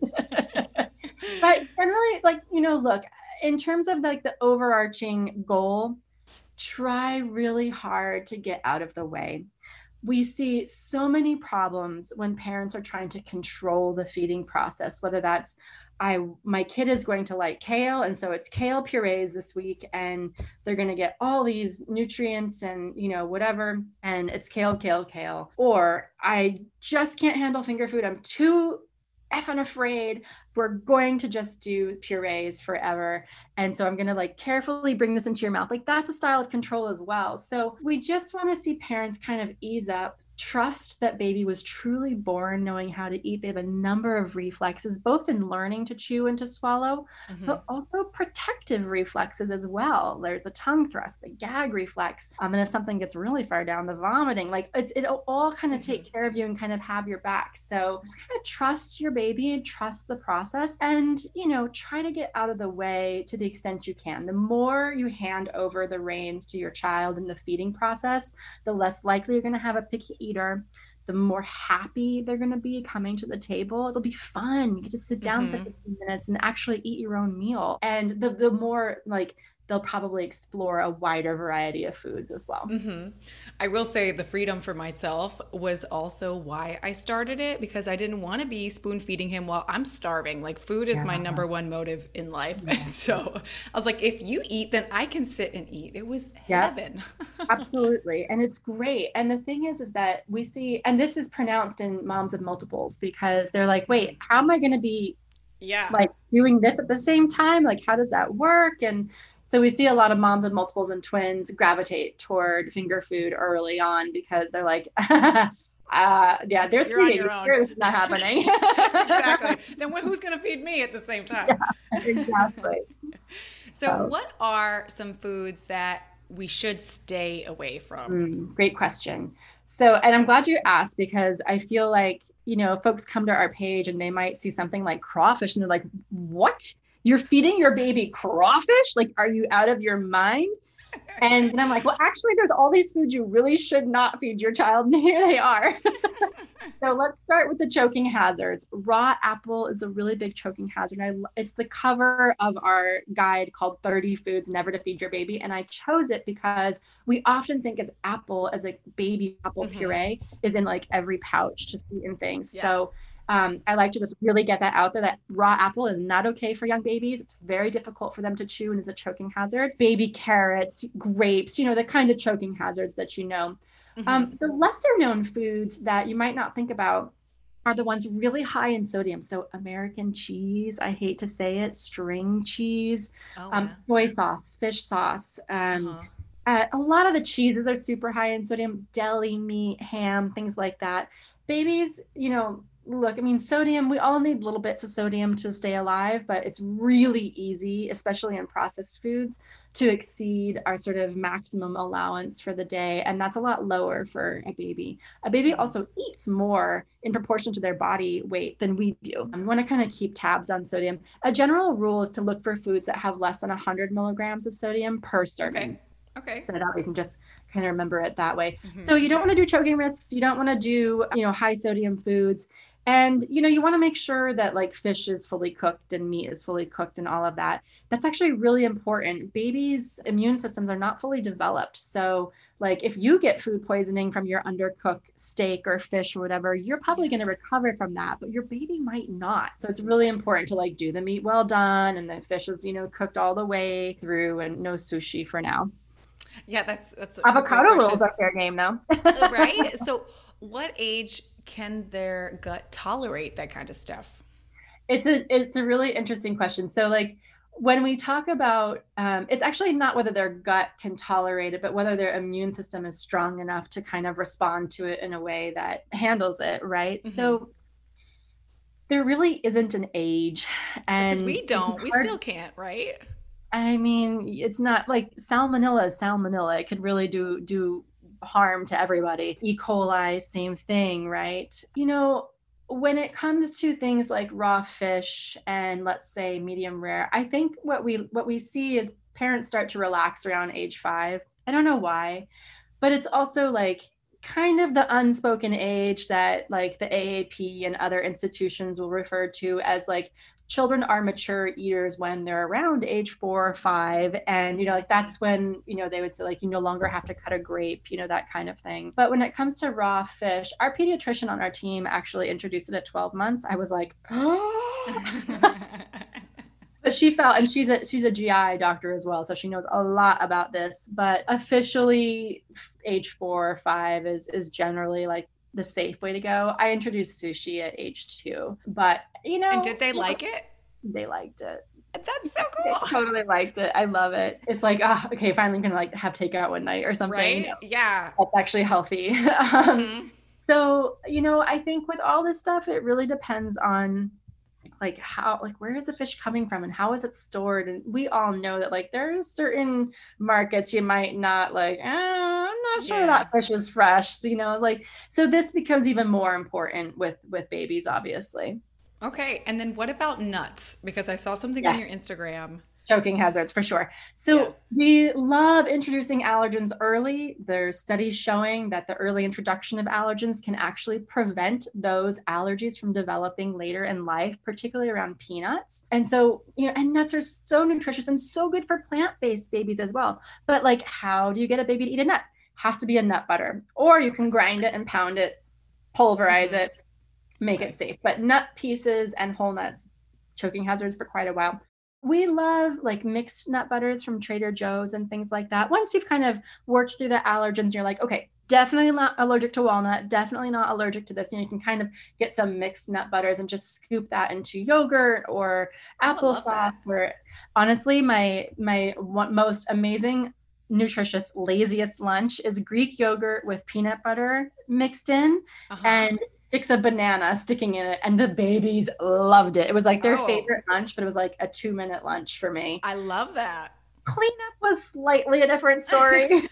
But generally, like, you know, look, in terms of like the overarching goal, try really hard to get out of the way. We see so many problems when parents are trying to control the feeding process, whether that's my kid is going to like kale, and so it's kale purees this week, and they're going to get all these nutrients and, you know, whatever, and it's kale. Or I just can't handle finger food. I'm too effing afraid. We're going to just do purees forever. And so I'm going to like carefully bring this into your mouth. Like, that's a style of control as well. So we just want to see parents kind of ease up trust that baby was truly born knowing how to eat. They have a number of reflexes, both in learning to chew and to swallow, but also protective reflexes as well. There's the tongue thrust, the gag reflex. And if something gets really far down, the vomiting, like it'll all kind of take care of you and kind of have your back. So just kind of trust your baby and trust the process, and, try to get out of the way to the extent you can. The more you hand over the reins to your child in the feeding process, the less likely you're going to have a picky eater, the more happy they're going to be coming to the table. It'll be fun. You get to sit down for 15 minutes and actually eat your own meal. And the more like they'll probably explore a wider variety of foods as well. I will say the freedom for myself was also why I started it, because I didn't want to be spoon feeding him while I'm starving. Like, food is my number one motive in life. And so I was like, if you eat, then I can sit and eat. It was heaven. Absolutely. And it's great. And the thing is that we see, and this is pronounced in moms of multiples, because they're like, wait, how am I going to be like doing this at the same time? Like, how does that work? And so we see a lot of moms of multiples and twins gravitate toward finger food early on, because they're like, there's feeding. Here's not happening. Exactly. Then who's going to feed me at the same time? Yeah, exactly. So what are some foods that we should stay away from? Great question. So, and I'm glad you asked, because I feel like, folks come to our page and they might see something like crawfish and they're like, what? You're feeding your baby crawfish? Like, are you out of your mind? And then I'm like, well, actually, there's all these foods you really should not feed your child. And here they are. So let's start with the choking hazards. Raw apple is a really big choking hazard. It's the cover of our guide called 30 Foods Never to Feed Your Baby. And I chose it because we often think as a baby apple puree is in like every pouch, just eating things. So I like to just really get that out there, that raw apple is not okay for young babies. It's very difficult for them to chew and is a choking hazard. Baby carrots, grapes, the kinds of choking hazards that The lesser known foods that you might not think about are the ones really high in sodium. So American cheese, I hate to say it, string cheese, soy sauce, fish sauce. A lot of the cheeses are super high in sodium, deli meat, ham, things like that. Babies, look, I mean, sodium, we all need little bits of sodium to stay alive, but it's really easy, especially in processed foods, to exceed our sort of maximum allowance for the day. And that's a lot lower for a baby. A baby also eats more in proportion to their body weight than we do. We want to kind of keep tabs on sodium. A general rule is to look for foods that have less than 100 milligrams of sodium per serving. Okay. So that we can just kind of remember it that way. So you don't want to do choking risks. You don't want to do, high sodium foods. And, you want to make sure that like fish is fully cooked and meat is fully cooked and all of that. That's actually really important. Babies' immune systems are not fully developed. So like if you get food poisoning from your undercooked steak or fish or whatever, you're probably going to recover from that, but your baby might not. So it's really important to like do the meat well done and the fish is, cooked all the way through, and no sushi for now. Yeah, that's avocado rolls are fair game though. Right? So what age can their gut tolerate that kind of stuff? It's a really interesting question. So like when we talk about, it's actually not whether their gut can tolerate it, but whether their immune system is strong enough to kind of respond to it in a way that handles it, right? So there really isn't an age. And because we still can't, right? I mean, it's not like salmonella is salmonella. It could really do harm to everybody. E. coli, same thing, right? When it comes to things like raw fish and let's say medium rare, I think what we see is parents start to relax around age 5. I don't know why, but it's also like kind of the unspoken age that like the AAP and other institutions will refer to as like children are mature eaters when they're around age 4 or 5. And, like that's when, they would say like, you no longer have to cut a grape, that kind of thing. But when it comes to raw fish, our pediatrician on our team actually introduced it at 12 months. I was like, oh. But she felt, and she's a GI doctor as well, so she knows a lot about this. But officially, age 4 or 5 is generally like the safe way to go. I introduced sushi at age 2, but And did they like it? They liked it. That's so cool. They totally liked it. I love it. It's like, okay, finally can like have takeout one night or something. Right? Yeah. That's actually healthy. So, I think with all this stuff, it really depends on like how, like, where is the fish coming from and how is it stored? And we all know that like there's certain markets you might not like, I'm not sure that fish is fresh, like, so this becomes even more important with babies, obviously. Okay, and then what about nuts? Because I saw something on your Yes. Instagram. Choking hazards for sure. Yes. So we love introducing allergens early. There's studies showing that the early introduction of allergens can actually prevent those allergies from developing later in life, particularly around peanuts. And so, and nuts are so nutritious and so good for plant-based babies as well. But like, how do you get a baby to eat a nut? Has to be a nut butter, or you can grind it and pound it, pulverize it, make it safe. But nut pieces and whole nuts, choking hazards for quite a while. We love like mixed nut butters from Trader Joe's and things like that. Once you've kind of worked through the allergens, you're like, okay, definitely not allergic to walnut, definitely not allergic to this. You can kind of get some mixed nut butters and just scoop that into yogurt or applesauce. Or honestly, my most amazing, nutritious, laziest lunch is Greek yogurt with peanut butter mixed in and sticks of banana sticking in it, and the babies loved it. It was like their favorite lunch, but it was like a 2-minute lunch for me. I love that. Cleanup was slightly a different story.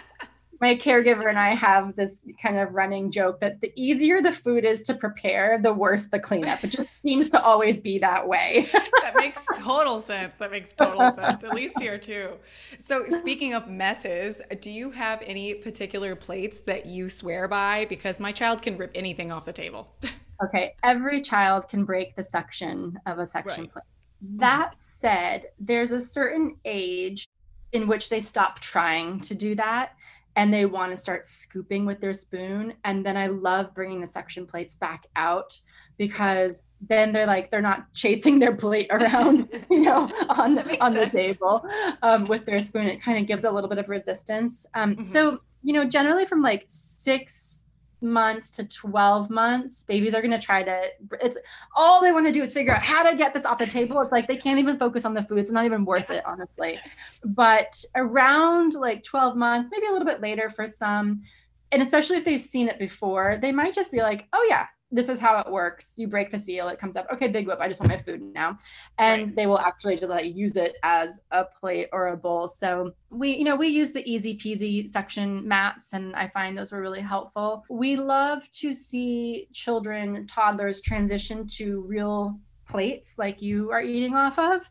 My caregiver and I have this kind of running joke that the easier the food is to prepare, the worse the cleanup. It just seems to always be that way. That makes total sense. That makes total sense, at least here too. So speaking of messes, do you have any particular plates that you swear by? Because my child can rip anything off the table. Okay, every child can break the suction of a section plate. That said, there's a certain age in which they stop trying to do that and they want to start scooping with their spoon. And then I love bringing the suction plates back out, because then they're not chasing their plate around, on the table with their spoon. It kind of gives a little bit of resistance. So, generally from like 6 months to 12 months, babies are going to try to, it's all they want to do is figure out how to get this off the table. It's like they can't even focus on the food. It's not even worth it, honestly. But around like 12 months, maybe a little bit later for some, and especially if they've seen it before, they might just be like, oh yeah, this is how it works. You break the seal, it comes up. Okay, big whoop, I just want my food now. And they will actually just like use it as a plate or a bowl. So we use the easy peasy suction mats, and I find those were really helpful. We love to see children, toddlers transition to real plates like you are eating off of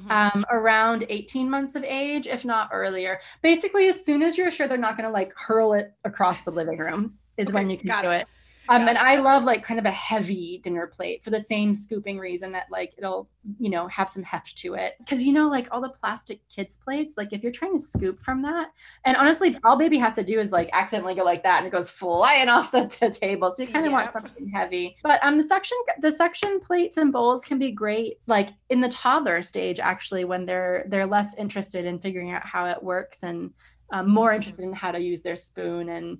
around 18 months of age, if not earlier. Basically, as soon as you're sure they're not going to like hurl it across the living room is when you can do it. And I love like kind of a heavy dinner plate for the same scooping reason that like it'll, have some heft to it. Because, like all the plastic kids plates, like if you're trying to scoop from that, and honestly, all baby has to do is like accidentally go like that and it goes flying off the table. So you kind of want something heavy. But the section plates and bowls can be great like in the toddler stage, actually, when they're less interested in figuring out how it works and more interested in how to use their spoon and,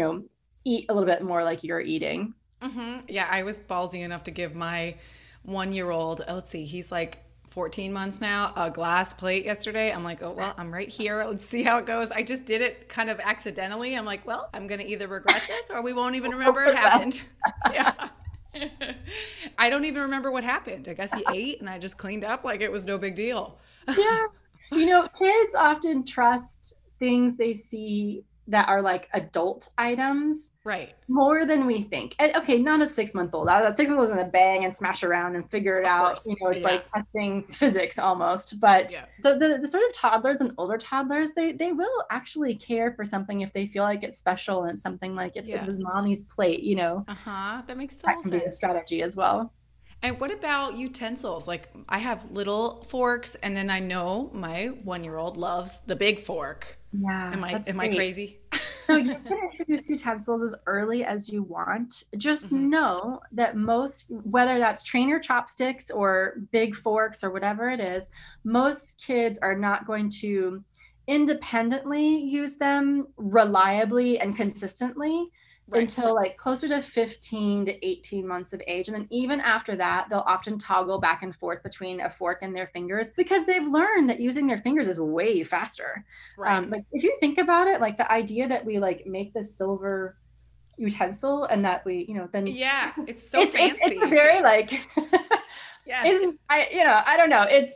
eat a little bit more like you're eating. Yeah, I was ballsy enough to give my 1-year-old, let's see, he's like 14 months now, a glass plate yesterday. I'm like, oh, well, I'm right here. Let's see how it goes. I just did it kind of accidentally. I'm like, well, I'm going to either regret this or we won't even remember it happened. Yeah. I don't even remember what happened. I guess he ate and I just cleaned up like it was no big deal. Yeah. Kids often trust things they see that are like adult items, right? More than we think. And okay, not a 6-month-old. A 6-month-old is gonna bang and smash around and figure it out. It's like testing physics almost. But the sort of toddlers and older toddlers, they will actually care for something if they feel like it's special and it's something like it's mommy's plate. That makes total sense. That can be a strategy as well. And what about utensils? Like I have little forks, and then I know my 1-year-old loves the big fork. Yeah. Am I crazy? So you can introduce utensils as early as you want. Just know that whether that's trainer chopsticks or big forks or whatever it is, most kids are not going to independently use them reliably and consistently until like closer to 15 to 18 months of age. And then even after that, they'll often toggle back and forth between a fork and their fingers because they've learned that using their fingers is way faster. Like if you think about it, like the idea that we like make this silver utensil and that we, then Yeah, it's so fancy. It's a very like, Yes. I don't know. It's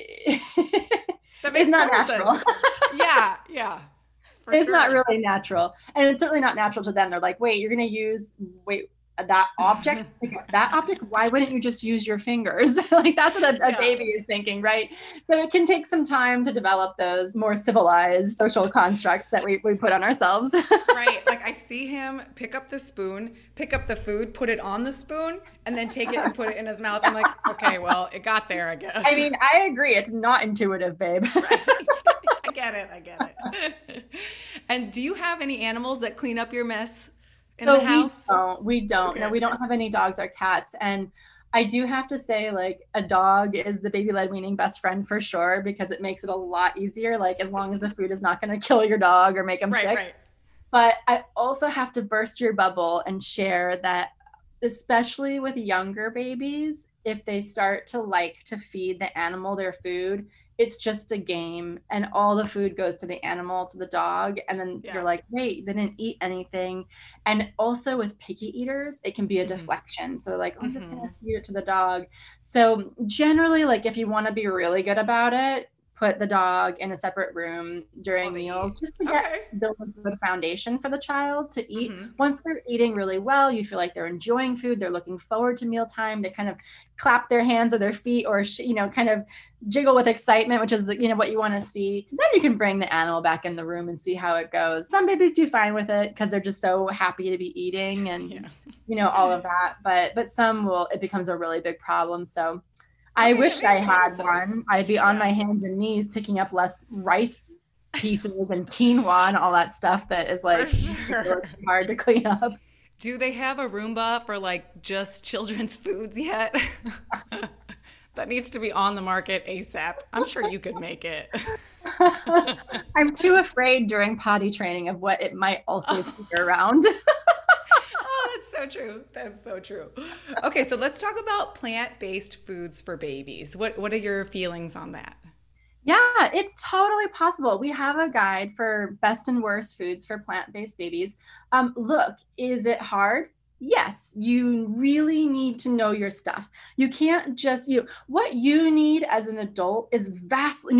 That makes it's not total natural. sense. Yeah, yeah. For It's not sure. really natural. And it's certainly not natural to them. They're like, wait, you're going to use, that object, that object, why wouldn't you just use your fingers? Like that's what a Yeah. baby is thinking, right? So it can take some time to develop those more civilized social constructs that we put on ourselves. Right. Like I see him pick up the spoon, pick up the food, put it on the spoon, and then take it and put it in his mouth. I'm like, okay, well, it got there, I guess. I mean, I agree. It's not intuitive, babe. Right. I get it. And do you have any animals that clean up your mess in the house? We don't. Okay. No, we don't have any dogs or cats. And I do have to say, like, a dog is the baby-led weaning best friend for sure, because it makes it a lot easier. Like, as long as the food is not going to kill your dog or make him sick. Right. But I also have to burst your bubble and share that, especially with younger babies, if they start to like to feed the animal their food, it's just a game and all the food goes to the animal, to the dog. And then Yeah. you're like, wait, they didn't eat anything. And also with picky eaters, it can be a deflection. So like, I'm just going to feed it to the dog. So generally, like if you want to be really good about it, put the dog in a separate room during meals just to build a good foundation for the child to eat. Once they're eating really well, you feel like they're enjoying food, they're looking forward to mealtime, they kind of clap their hands or their feet or kind of jiggle with excitement, which is what you want to see. Then you can bring the animal back in the room and see how it goes. Some babies do fine with it because they're just so happy to be eating and all of that, but some it becomes a really big problem. So I wish I had one. I'd be on my hands and knees picking up less rice pieces and quinoa and all that stuff that is like hard to clean up. Do they have a Roomba for like just children's foods yet? That needs to be on the market ASAP. I'm sure you could make it. I'm too afraid during potty training of what it might also sneak around. That's so true. Okay, so let's talk about plant-based foods for babies. What are your feelings on that? Yeah, it's totally possible. We have a guide for best and worst foods for plant-based babies. Look, is it hard? Yes, you really need to know your stuff. You can't just, what you need as an adult is vastly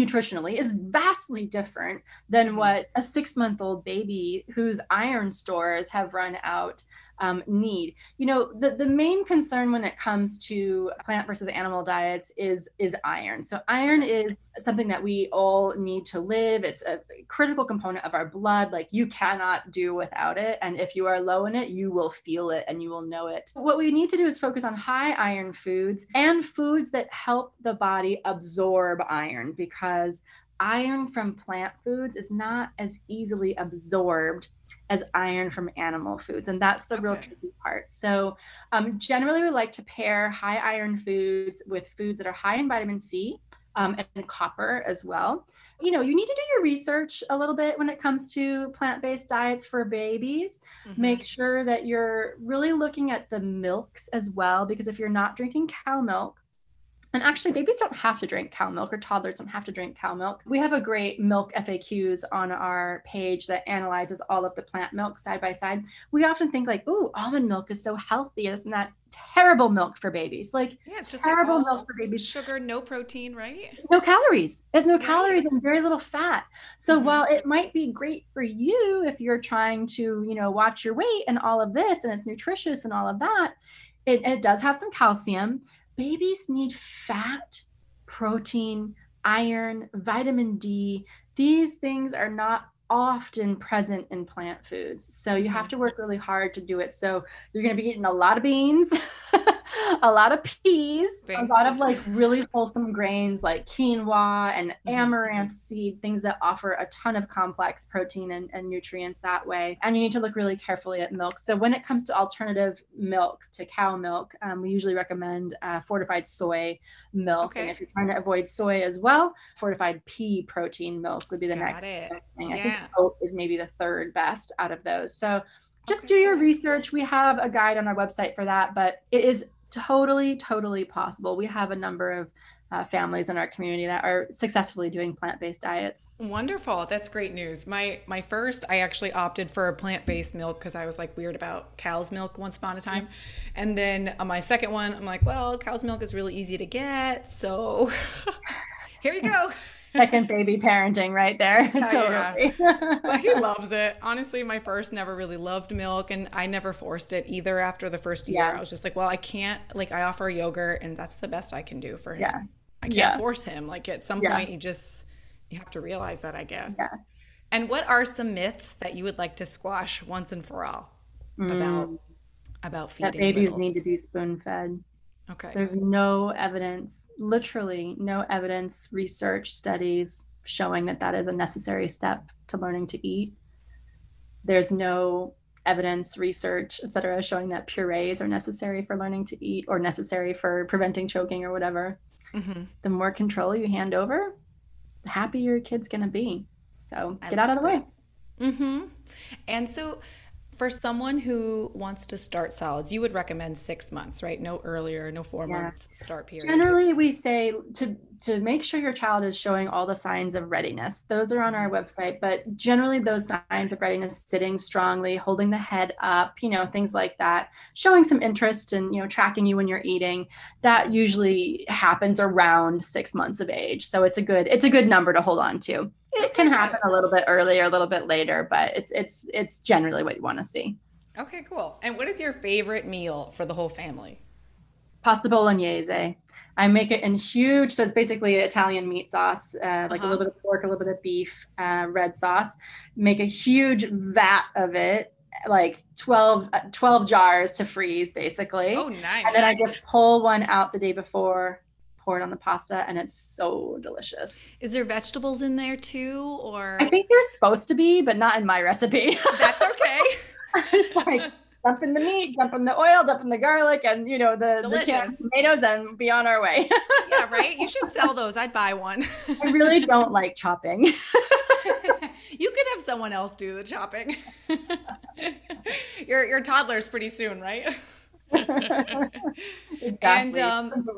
different than what a 6-month-old baby whose iron stores have run out need. The main concern when it comes to plant versus animal diets is iron. So iron is something that we all need to live. It's a critical component of our blood. Like you cannot do without it. And if you are low in it, you will feel it and you will know it. What we need to do is focus on high iron foods and foods that help the body absorb iron, because iron from plant foods is not as easily absorbed as iron from animal foods. And that's the real tricky part. So generally we like to pair high iron foods with foods that are high in vitamin C and copper as well. You need to do your research a little bit when it comes to plant-based diets for babies. Make sure that you're really looking at the milks as well, because if you're not drinking cow milk, and actually, babies don't have to drink cow milk, or toddlers don't have to drink cow milk. We have a great milk FAQs on our page that analyzes all of the plant milk side by side. We often think like, ooh, almond milk is so healthy, and that's terrible milk for babies. Like, it's just terrible like milk for babies. Sugar, no protein, right? No calories. There's no calories and very little fat. So while it might be great for you if you're trying to, watch your weight and all of this, and it's nutritious and all of that, it does have some calcium. Babies need fat, protein, iron, vitamin D. These things are not often present in plant foods. So you have to work really hard to do it. So you're going to be eating a lot of beans, a lot of peas, a lot of like really wholesome grains like quinoa and amaranth seed, things that offer a ton of complex protein and nutrients that way. And you need to look really carefully at milk. So when it comes to alternative milks to cow milk, we usually recommend fortified soy milk. And if you're trying to avoid soy as well, fortified pea protein milk would be the next best thing. I think oat is maybe the third best out of those. So just do your research. We have a guide on our website for that, but it is totally, totally possible. We have a number of families in our community that are successfully doing plant-based diets. Wonderful. That's great news. My first, I actually opted for a plant-based milk because I was like weird about cow's milk once upon a time. And then my second one, I'm like, well, cow's milk is really easy to get. So here you go. Second baby parenting right there. Totally. Yeah. Well, he loves it. Honestly, my first never really loved milk, and I never forced it either after the first year. I was just like, well, I can't, like, I offer yogurt and that's the best I can do for him. Yeah. I can't force him. Like, at some point you have to realize that, I guess. Yeah. And what are some myths that you would like to squash once and for all about feeding that babies littles? need to be spoon fed? Okay. There's no evidence, literally no evidence, research studies showing that that is a necessary step to learning to eat. There's no evidence, research, et cetera, showing that purees are necessary for learning to eat or necessary for preventing choking or whatever. Mm-hmm. The more control you hand over, the happier your kid's going to be. So get out of the way. Mm-hmm. And so for someone who wants to start solids, you would recommend 6 months, right? No earlier, no 4-month start period. Generally, we say to make sure your child is showing all the signs of readiness. Those are on our website, but generally those signs of readiness, sitting strongly, holding the head up, things like that, showing some interest and, tracking you when you're eating, that usually happens around 6 months of age. So it's a good number to hold on to. It can happen a little bit earlier, a little bit later, but it's generally what you want to see. Okay, cool. And what is your favorite meal for the whole family? Pasta bolognese. I make it in huge, so it's basically Italian meat sauce, like a little bit of pork, a little bit of beef, red sauce. Make a huge vat of it, like 12 jars to freeze, basically. Oh, nice. And then I just pull one out the day before, pour it on the pasta, and it's so delicious. Is there vegetables in there too, or? I think there's supposed to be, but not in my recipe. That's okay. I'm just like, dump in the meat, dump in the oil, dump in the garlic, and the canned tomatoes, and be on our way. Yeah, right? You should sell those. I'd buy one. I really don't like chopping. You could have someone else do the chopping. Your toddler's pretty soon, right? Exactly. And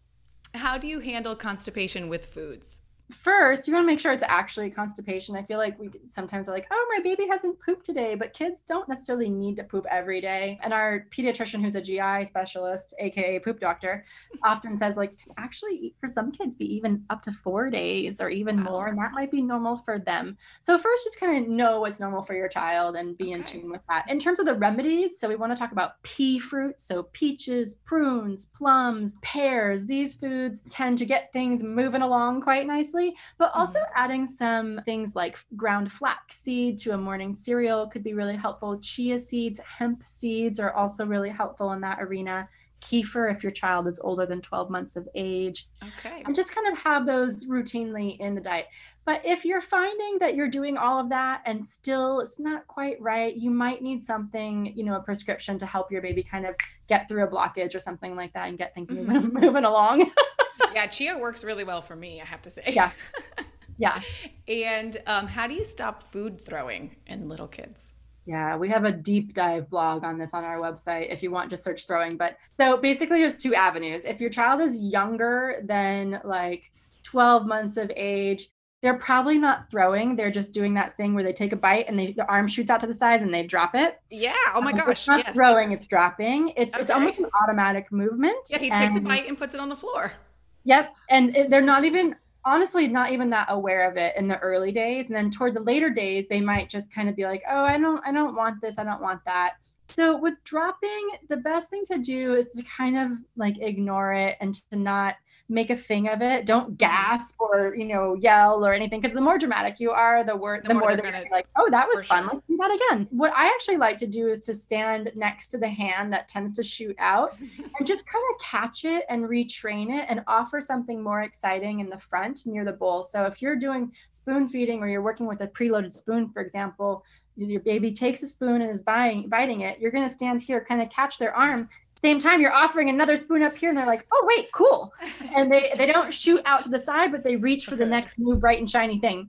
how do you handle constipation with foods? First, you want to make sure it's actually constipation. I feel like we sometimes are like, oh, my baby hasn't pooped today, but kids don't necessarily need to poop every day. And our pediatrician, who's a GI specialist, aka poop doctor, often says, like, actually, for some kids, be even up to 4 days or even more, and that might be normal for them. So first, just kind of know what's normal for your child and be in tune with that. In terms of the remedies, so we want to talk about pea fruits, so peaches, prunes, plums, pears. These foods tend to get things moving along quite nicely. But also adding some things like ground flaxseed to a morning cereal could be really helpful. Chia seeds, hemp seeds are also really helpful in that arena. Kefir if your child is older than 12 months of age. Okay. And just kind of have those routinely in the diet. But if you're finding that you're doing all of that and still it's not quite right, you might need something, a prescription to help your baby kind of get through a blockage or something like that and get things moving along. Yeah, chia works really well for me, I have to say. Yeah. Yeah. And how do you stop food throwing in little kids? Yeah, we have a deep dive blog on this on our website if you want to search throwing. But so basically there's 2 avenues. If your child is younger than like 12 months of age, they're probably not throwing. They're just doing that thing where they take a bite and the arm shoots out to the side and they drop it. Yeah. Oh my gosh. It's not throwing, it's dropping. It's almost an automatic movement. Yeah, he takes a bite and puts it on the floor. Yep. And they're not even, honestly, not even that aware of it in the early days. And then toward the later days, they might just kind of be like, oh, I don't want this. I don't want that. So with dropping, the best thing to do is to kind of like ignore it and to not make a thing of it. Don't gasp or, yell or anything. Because the more dramatic you are, the more they're going to be like, oh, that was fun. Let's do that again. What I actually like to do is to stand next to the hand that tends to shoot out and just kind of catch it and retrain it and offer something more exciting in the front near the bowl. So if you're doing spoon feeding or you're working with a preloaded spoon, for example, your baby takes a spoon and is biting it, you're going to stand here, kind of catch their arm. Same time, you're offering another spoon up here and they're like, oh, wait, cool. And they don't shoot out to the side, but they reach for the next new bright and shiny thing.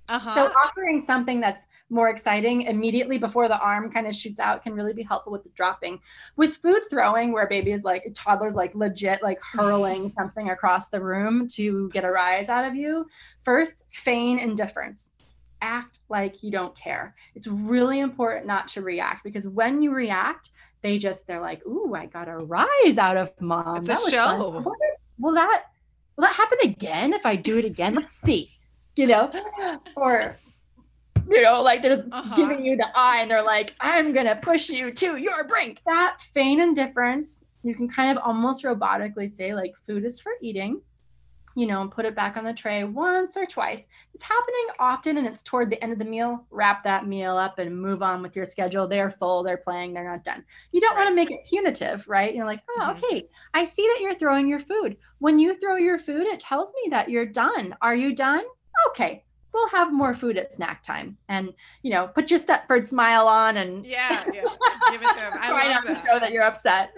So offering something that's more exciting immediately before the arm kind of shoots out can really be helpful with the dropping. With food throwing, where baby is like, toddler's like legit like hurling something across the room to get a rise out of you, first, feign indifference. Act like you don't care. It's really important not to react, because when you react, they're like, ooh, I got a rise out of mom. It's a show. Fun. Will that happen again if I do it again? Let's see. Or, like they're just giving you the eye and they're like, I'm going to push you to your brink. That feign indifference, you can kind of almost robotically say like, food is for eating, and put it back on the tray once or twice. It's happening often and it's toward the end of the meal. Wrap that meal up and move on with your schedule. They're full, they're playing, they're not done. You don't want to make it punitive, right? Like, okay, I see that you're throwing your food. When you throw your food, it tells me that you're done. Are you done? Okay, we'll have more food at snack time. And, put your Stepford smile on and give it to him. Try not to show that you're upset.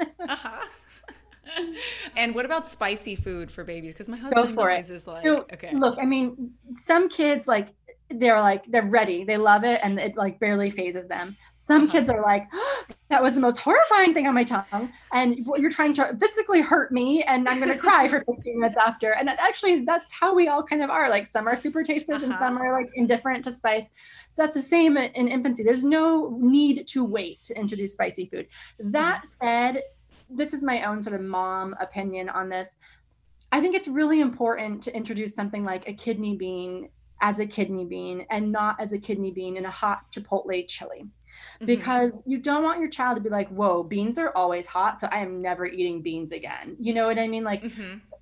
And what about spicy food for babies? Because my husband always is like, okay. Look, I mean, some kids they're ready. They love it and it like barely phases them. Some kids are like, oh, that was the most horrifying thing on my tongue. And you're trying to physically hurt me and I'm going to cry for 15 minutes after. And that's how we all kind of are. Like some are super tasters and some are like indifferent to spice. So that's the same in infancy. There's no need to wait to introduce spicy food. That said, this is my own sort of mom opinion on this. I think it's really important to introduce something like a kidney bean as a kidney bean and not as a kidney bean in a hot Chipotle chili, because you don't want your child to be like, whoa, beans are always hot, so I am never eating beans again. You know what I mean? Like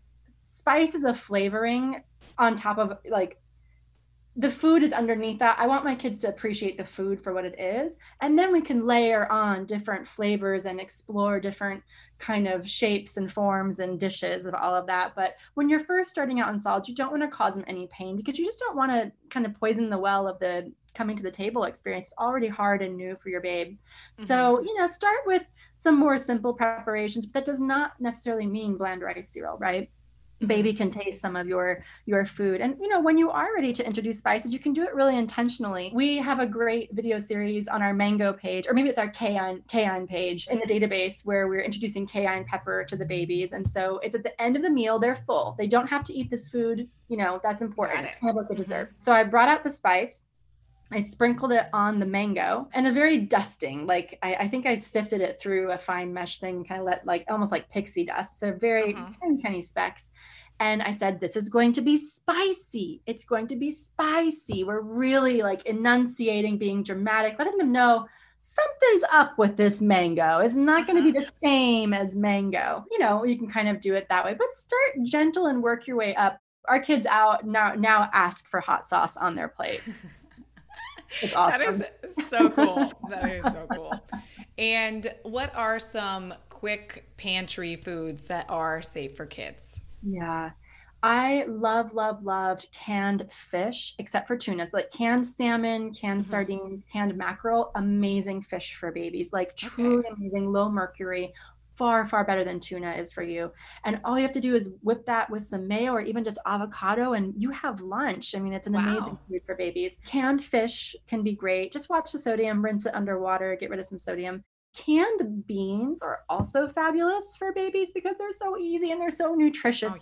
spice is a flavoring on top of like the food is underneath that. I want my kids to appreciate the food for what it is. And then we can layer on different flavors and explore different kind of shapes and forms and dishes of all of that. But when you're first starting out in solids, you don't want to cause them any pain, because you just don't want to kind of poison the well of the coming to the table experience. It's already hard and new for your babe. So, start with some more simple preparations, but that does not necessarily mean bland rice cereal, right? Baby can taste some of your food. And, when you are ready to introduce spices, you can do it really intentionally. We have a great video series on our mango page, or maybe it's our cayenne page in the database, where we're introducing cayenne pepper to the babies. And so it's at the end of the meal, they're full. They don't have to eat this food. That's important. It's kind of like a dessert. So I brought out the spice. I sprinkled it on the mango, and a very dusting, like I think I sifted it through a fine mesh thing, kind of let like almost like pixie dust. So very tiny specks. And I said, this is going to be spicy. It's going to be spicy. We're really like enunciating, being dramatic, letting them know something's up with this mango. It's not going to be the same as mango. You can kind of do it that way, but start gentle and work your way up. Our kids out now ask for hot sauce on their plate. It's awesome. That is so cool. That is so cool. And what are some quick pantry foods that are safe for kids? Yeah. I loved canned fish, except for tuna. So like canned salmon, canned sardines, canned mackerel, amazing fish for babies, like truly amazing, low mercury, far, far better than tuna is for you. And all you have to do is whip that with some mayo or even just avocado and you have lunch. I mean, it's an amazing food for babies. Canned fish can be great. Just watch the sodium, rinse it underwater, get rid of some sodium. Canned beans are also fabulous for babies because they're so easy and they're so nutritious.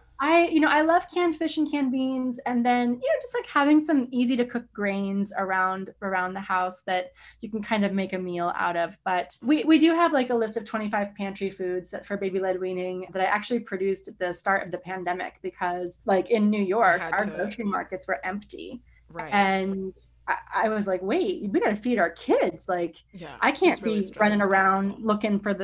I love canned fish and canned beans, and then, just like having some easy to cook grains around the house that you can kind of make a meal out of. But we do have like a list of 25 pantry foods that for baby-led weaning that I actually produced at the start of the pandemic, because like in New York, our grocery markets were empty. Right. And I was like, wait, we got to feed our kids. Like, I can't be running around looking for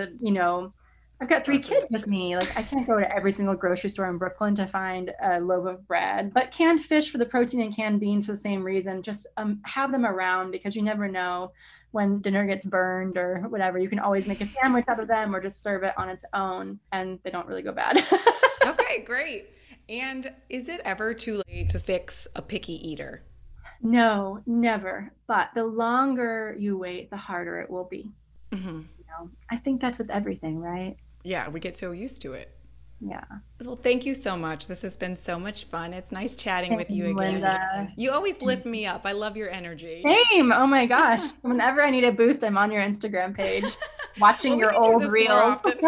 I've got 3 kids with me. Like, I can't go to every single grocery store in Brooklyn to find a loaf of bread. But canned fish for the protein and canned beans for the same reason. Just have them around, because you never know when dinner gets burned or whatever. You can always make a sandwich out of them or just serve it on its own, and they don't really go bad. Okay, great. And is it ever too late to fix a picky eater? No, never. But the longer you wait, the harder it will be. I think that's with everything, right? Yeah, we get so used to it. Yeah. Well, thank you so much. This has been so much fun. It's nice chatting with you again. Linda. You always lift me up. I love your energy. Same. Oh my gosh. Whenever I need a boost, I'm on your Instagram page watching your old reels. It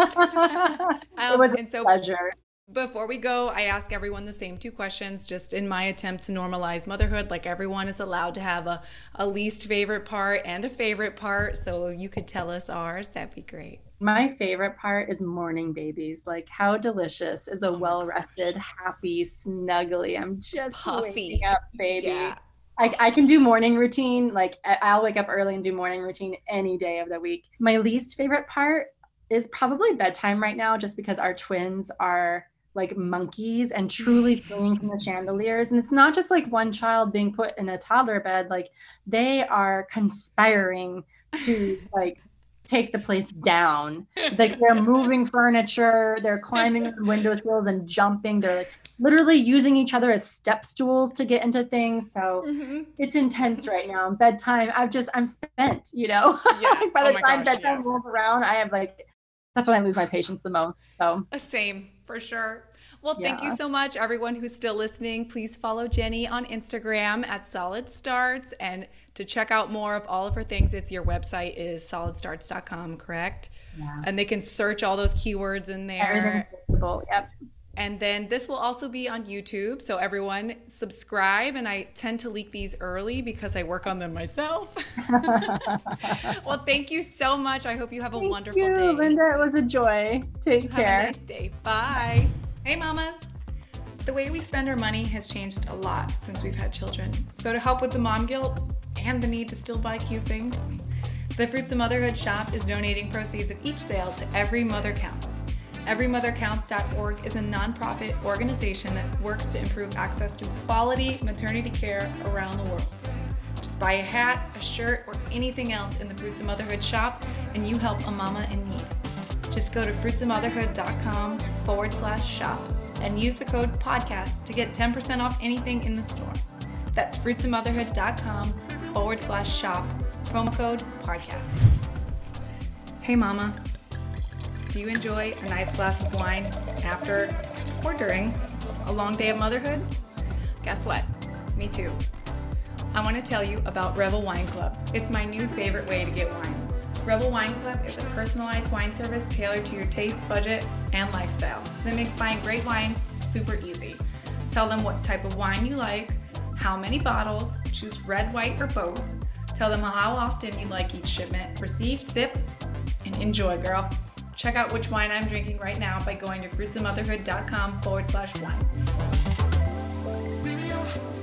was a pleasure. Before we go, I ask everyone the same 2 questions, just in my attempt to normalize motherhood. Like, everyone is allowed to have a least favorite part and a favorite part. So if you could tell us ours, that'd be great. My favorite part is morning babies. Like, how delicious is a well-rested, happy, snuggly, I'm just puffy waking up baby. Yeah. I can do morning routine. Like, I'll wake up early and do morning routine any day of the week. My least favorite part is probably bedtime right now, just because our twins are like monkeys and truly swinging from the chandeliers. And it's not just like one child being put in a toddler bed. Like, they are conspiring to like take the place down. Like, they're moving furniture, they're climbing on windowsills and jumping. They're like literally using each other as step stools to get into things. So it's intense right now. Bedtime, I'm spent, you know. Yeah. Like, by the time bedtime rolls around, I have like, that's when I lose my patience the most. So same, for sure. Well, thank you so much, everyone who's still listening. Please follow Jenny on Instagram at Solid Starts, and to check out more of all of her things, your website is solidstarts.com, correct? Yeah. And they can search all those keywords in there. Everything's visible. Yep. And then this will also be on YouTube, so everyone subscribe. And I tend to leak these early because I work on them myself. Well, thank you so much. I hope you have a wonderful day. Thank you, Linda. It was a joy. Take care. Have a nice day. Bye. Hey, mamas. The way we spend our money has changed a lot since we've had children. So to help with the mom guilt and the need to still buy cute things, the Fruits of Motherhood shop is donating proceeds of each sale to Every Mother Counts. EveryMotherCounts.org is a nonprofit organization that works to improve access to quality maternity care around the world. Just buy a hat, a shirt, or anything else in the Fruits of Motherhood shop, and you help a mama in need. Just go to fruitsofmotherhood.com/shop and use the code podcast to get 10% off anything in the store. That's fruitsofmotherhood.com/shop, promo code podcast. Hey, mama. Do you enjoy a nice glass of wine after or during a long day of motherhood? Guess what? Me too. I want to tell you about Rebel Wine Club. It's my new favorite way to get wine. Rebel Wine Club is a personalized wine service tailored to your taste, budget, and lifestyle that makes buying great wines super easy. Tell them what type of wine you like, how many bottles, choose red, white, or both. Tell them how often you like each shipment. Receive, sip, and enjoy, girl. Check out which wine I'm drinking right now by going to fruitsofmotherhood.com/wine.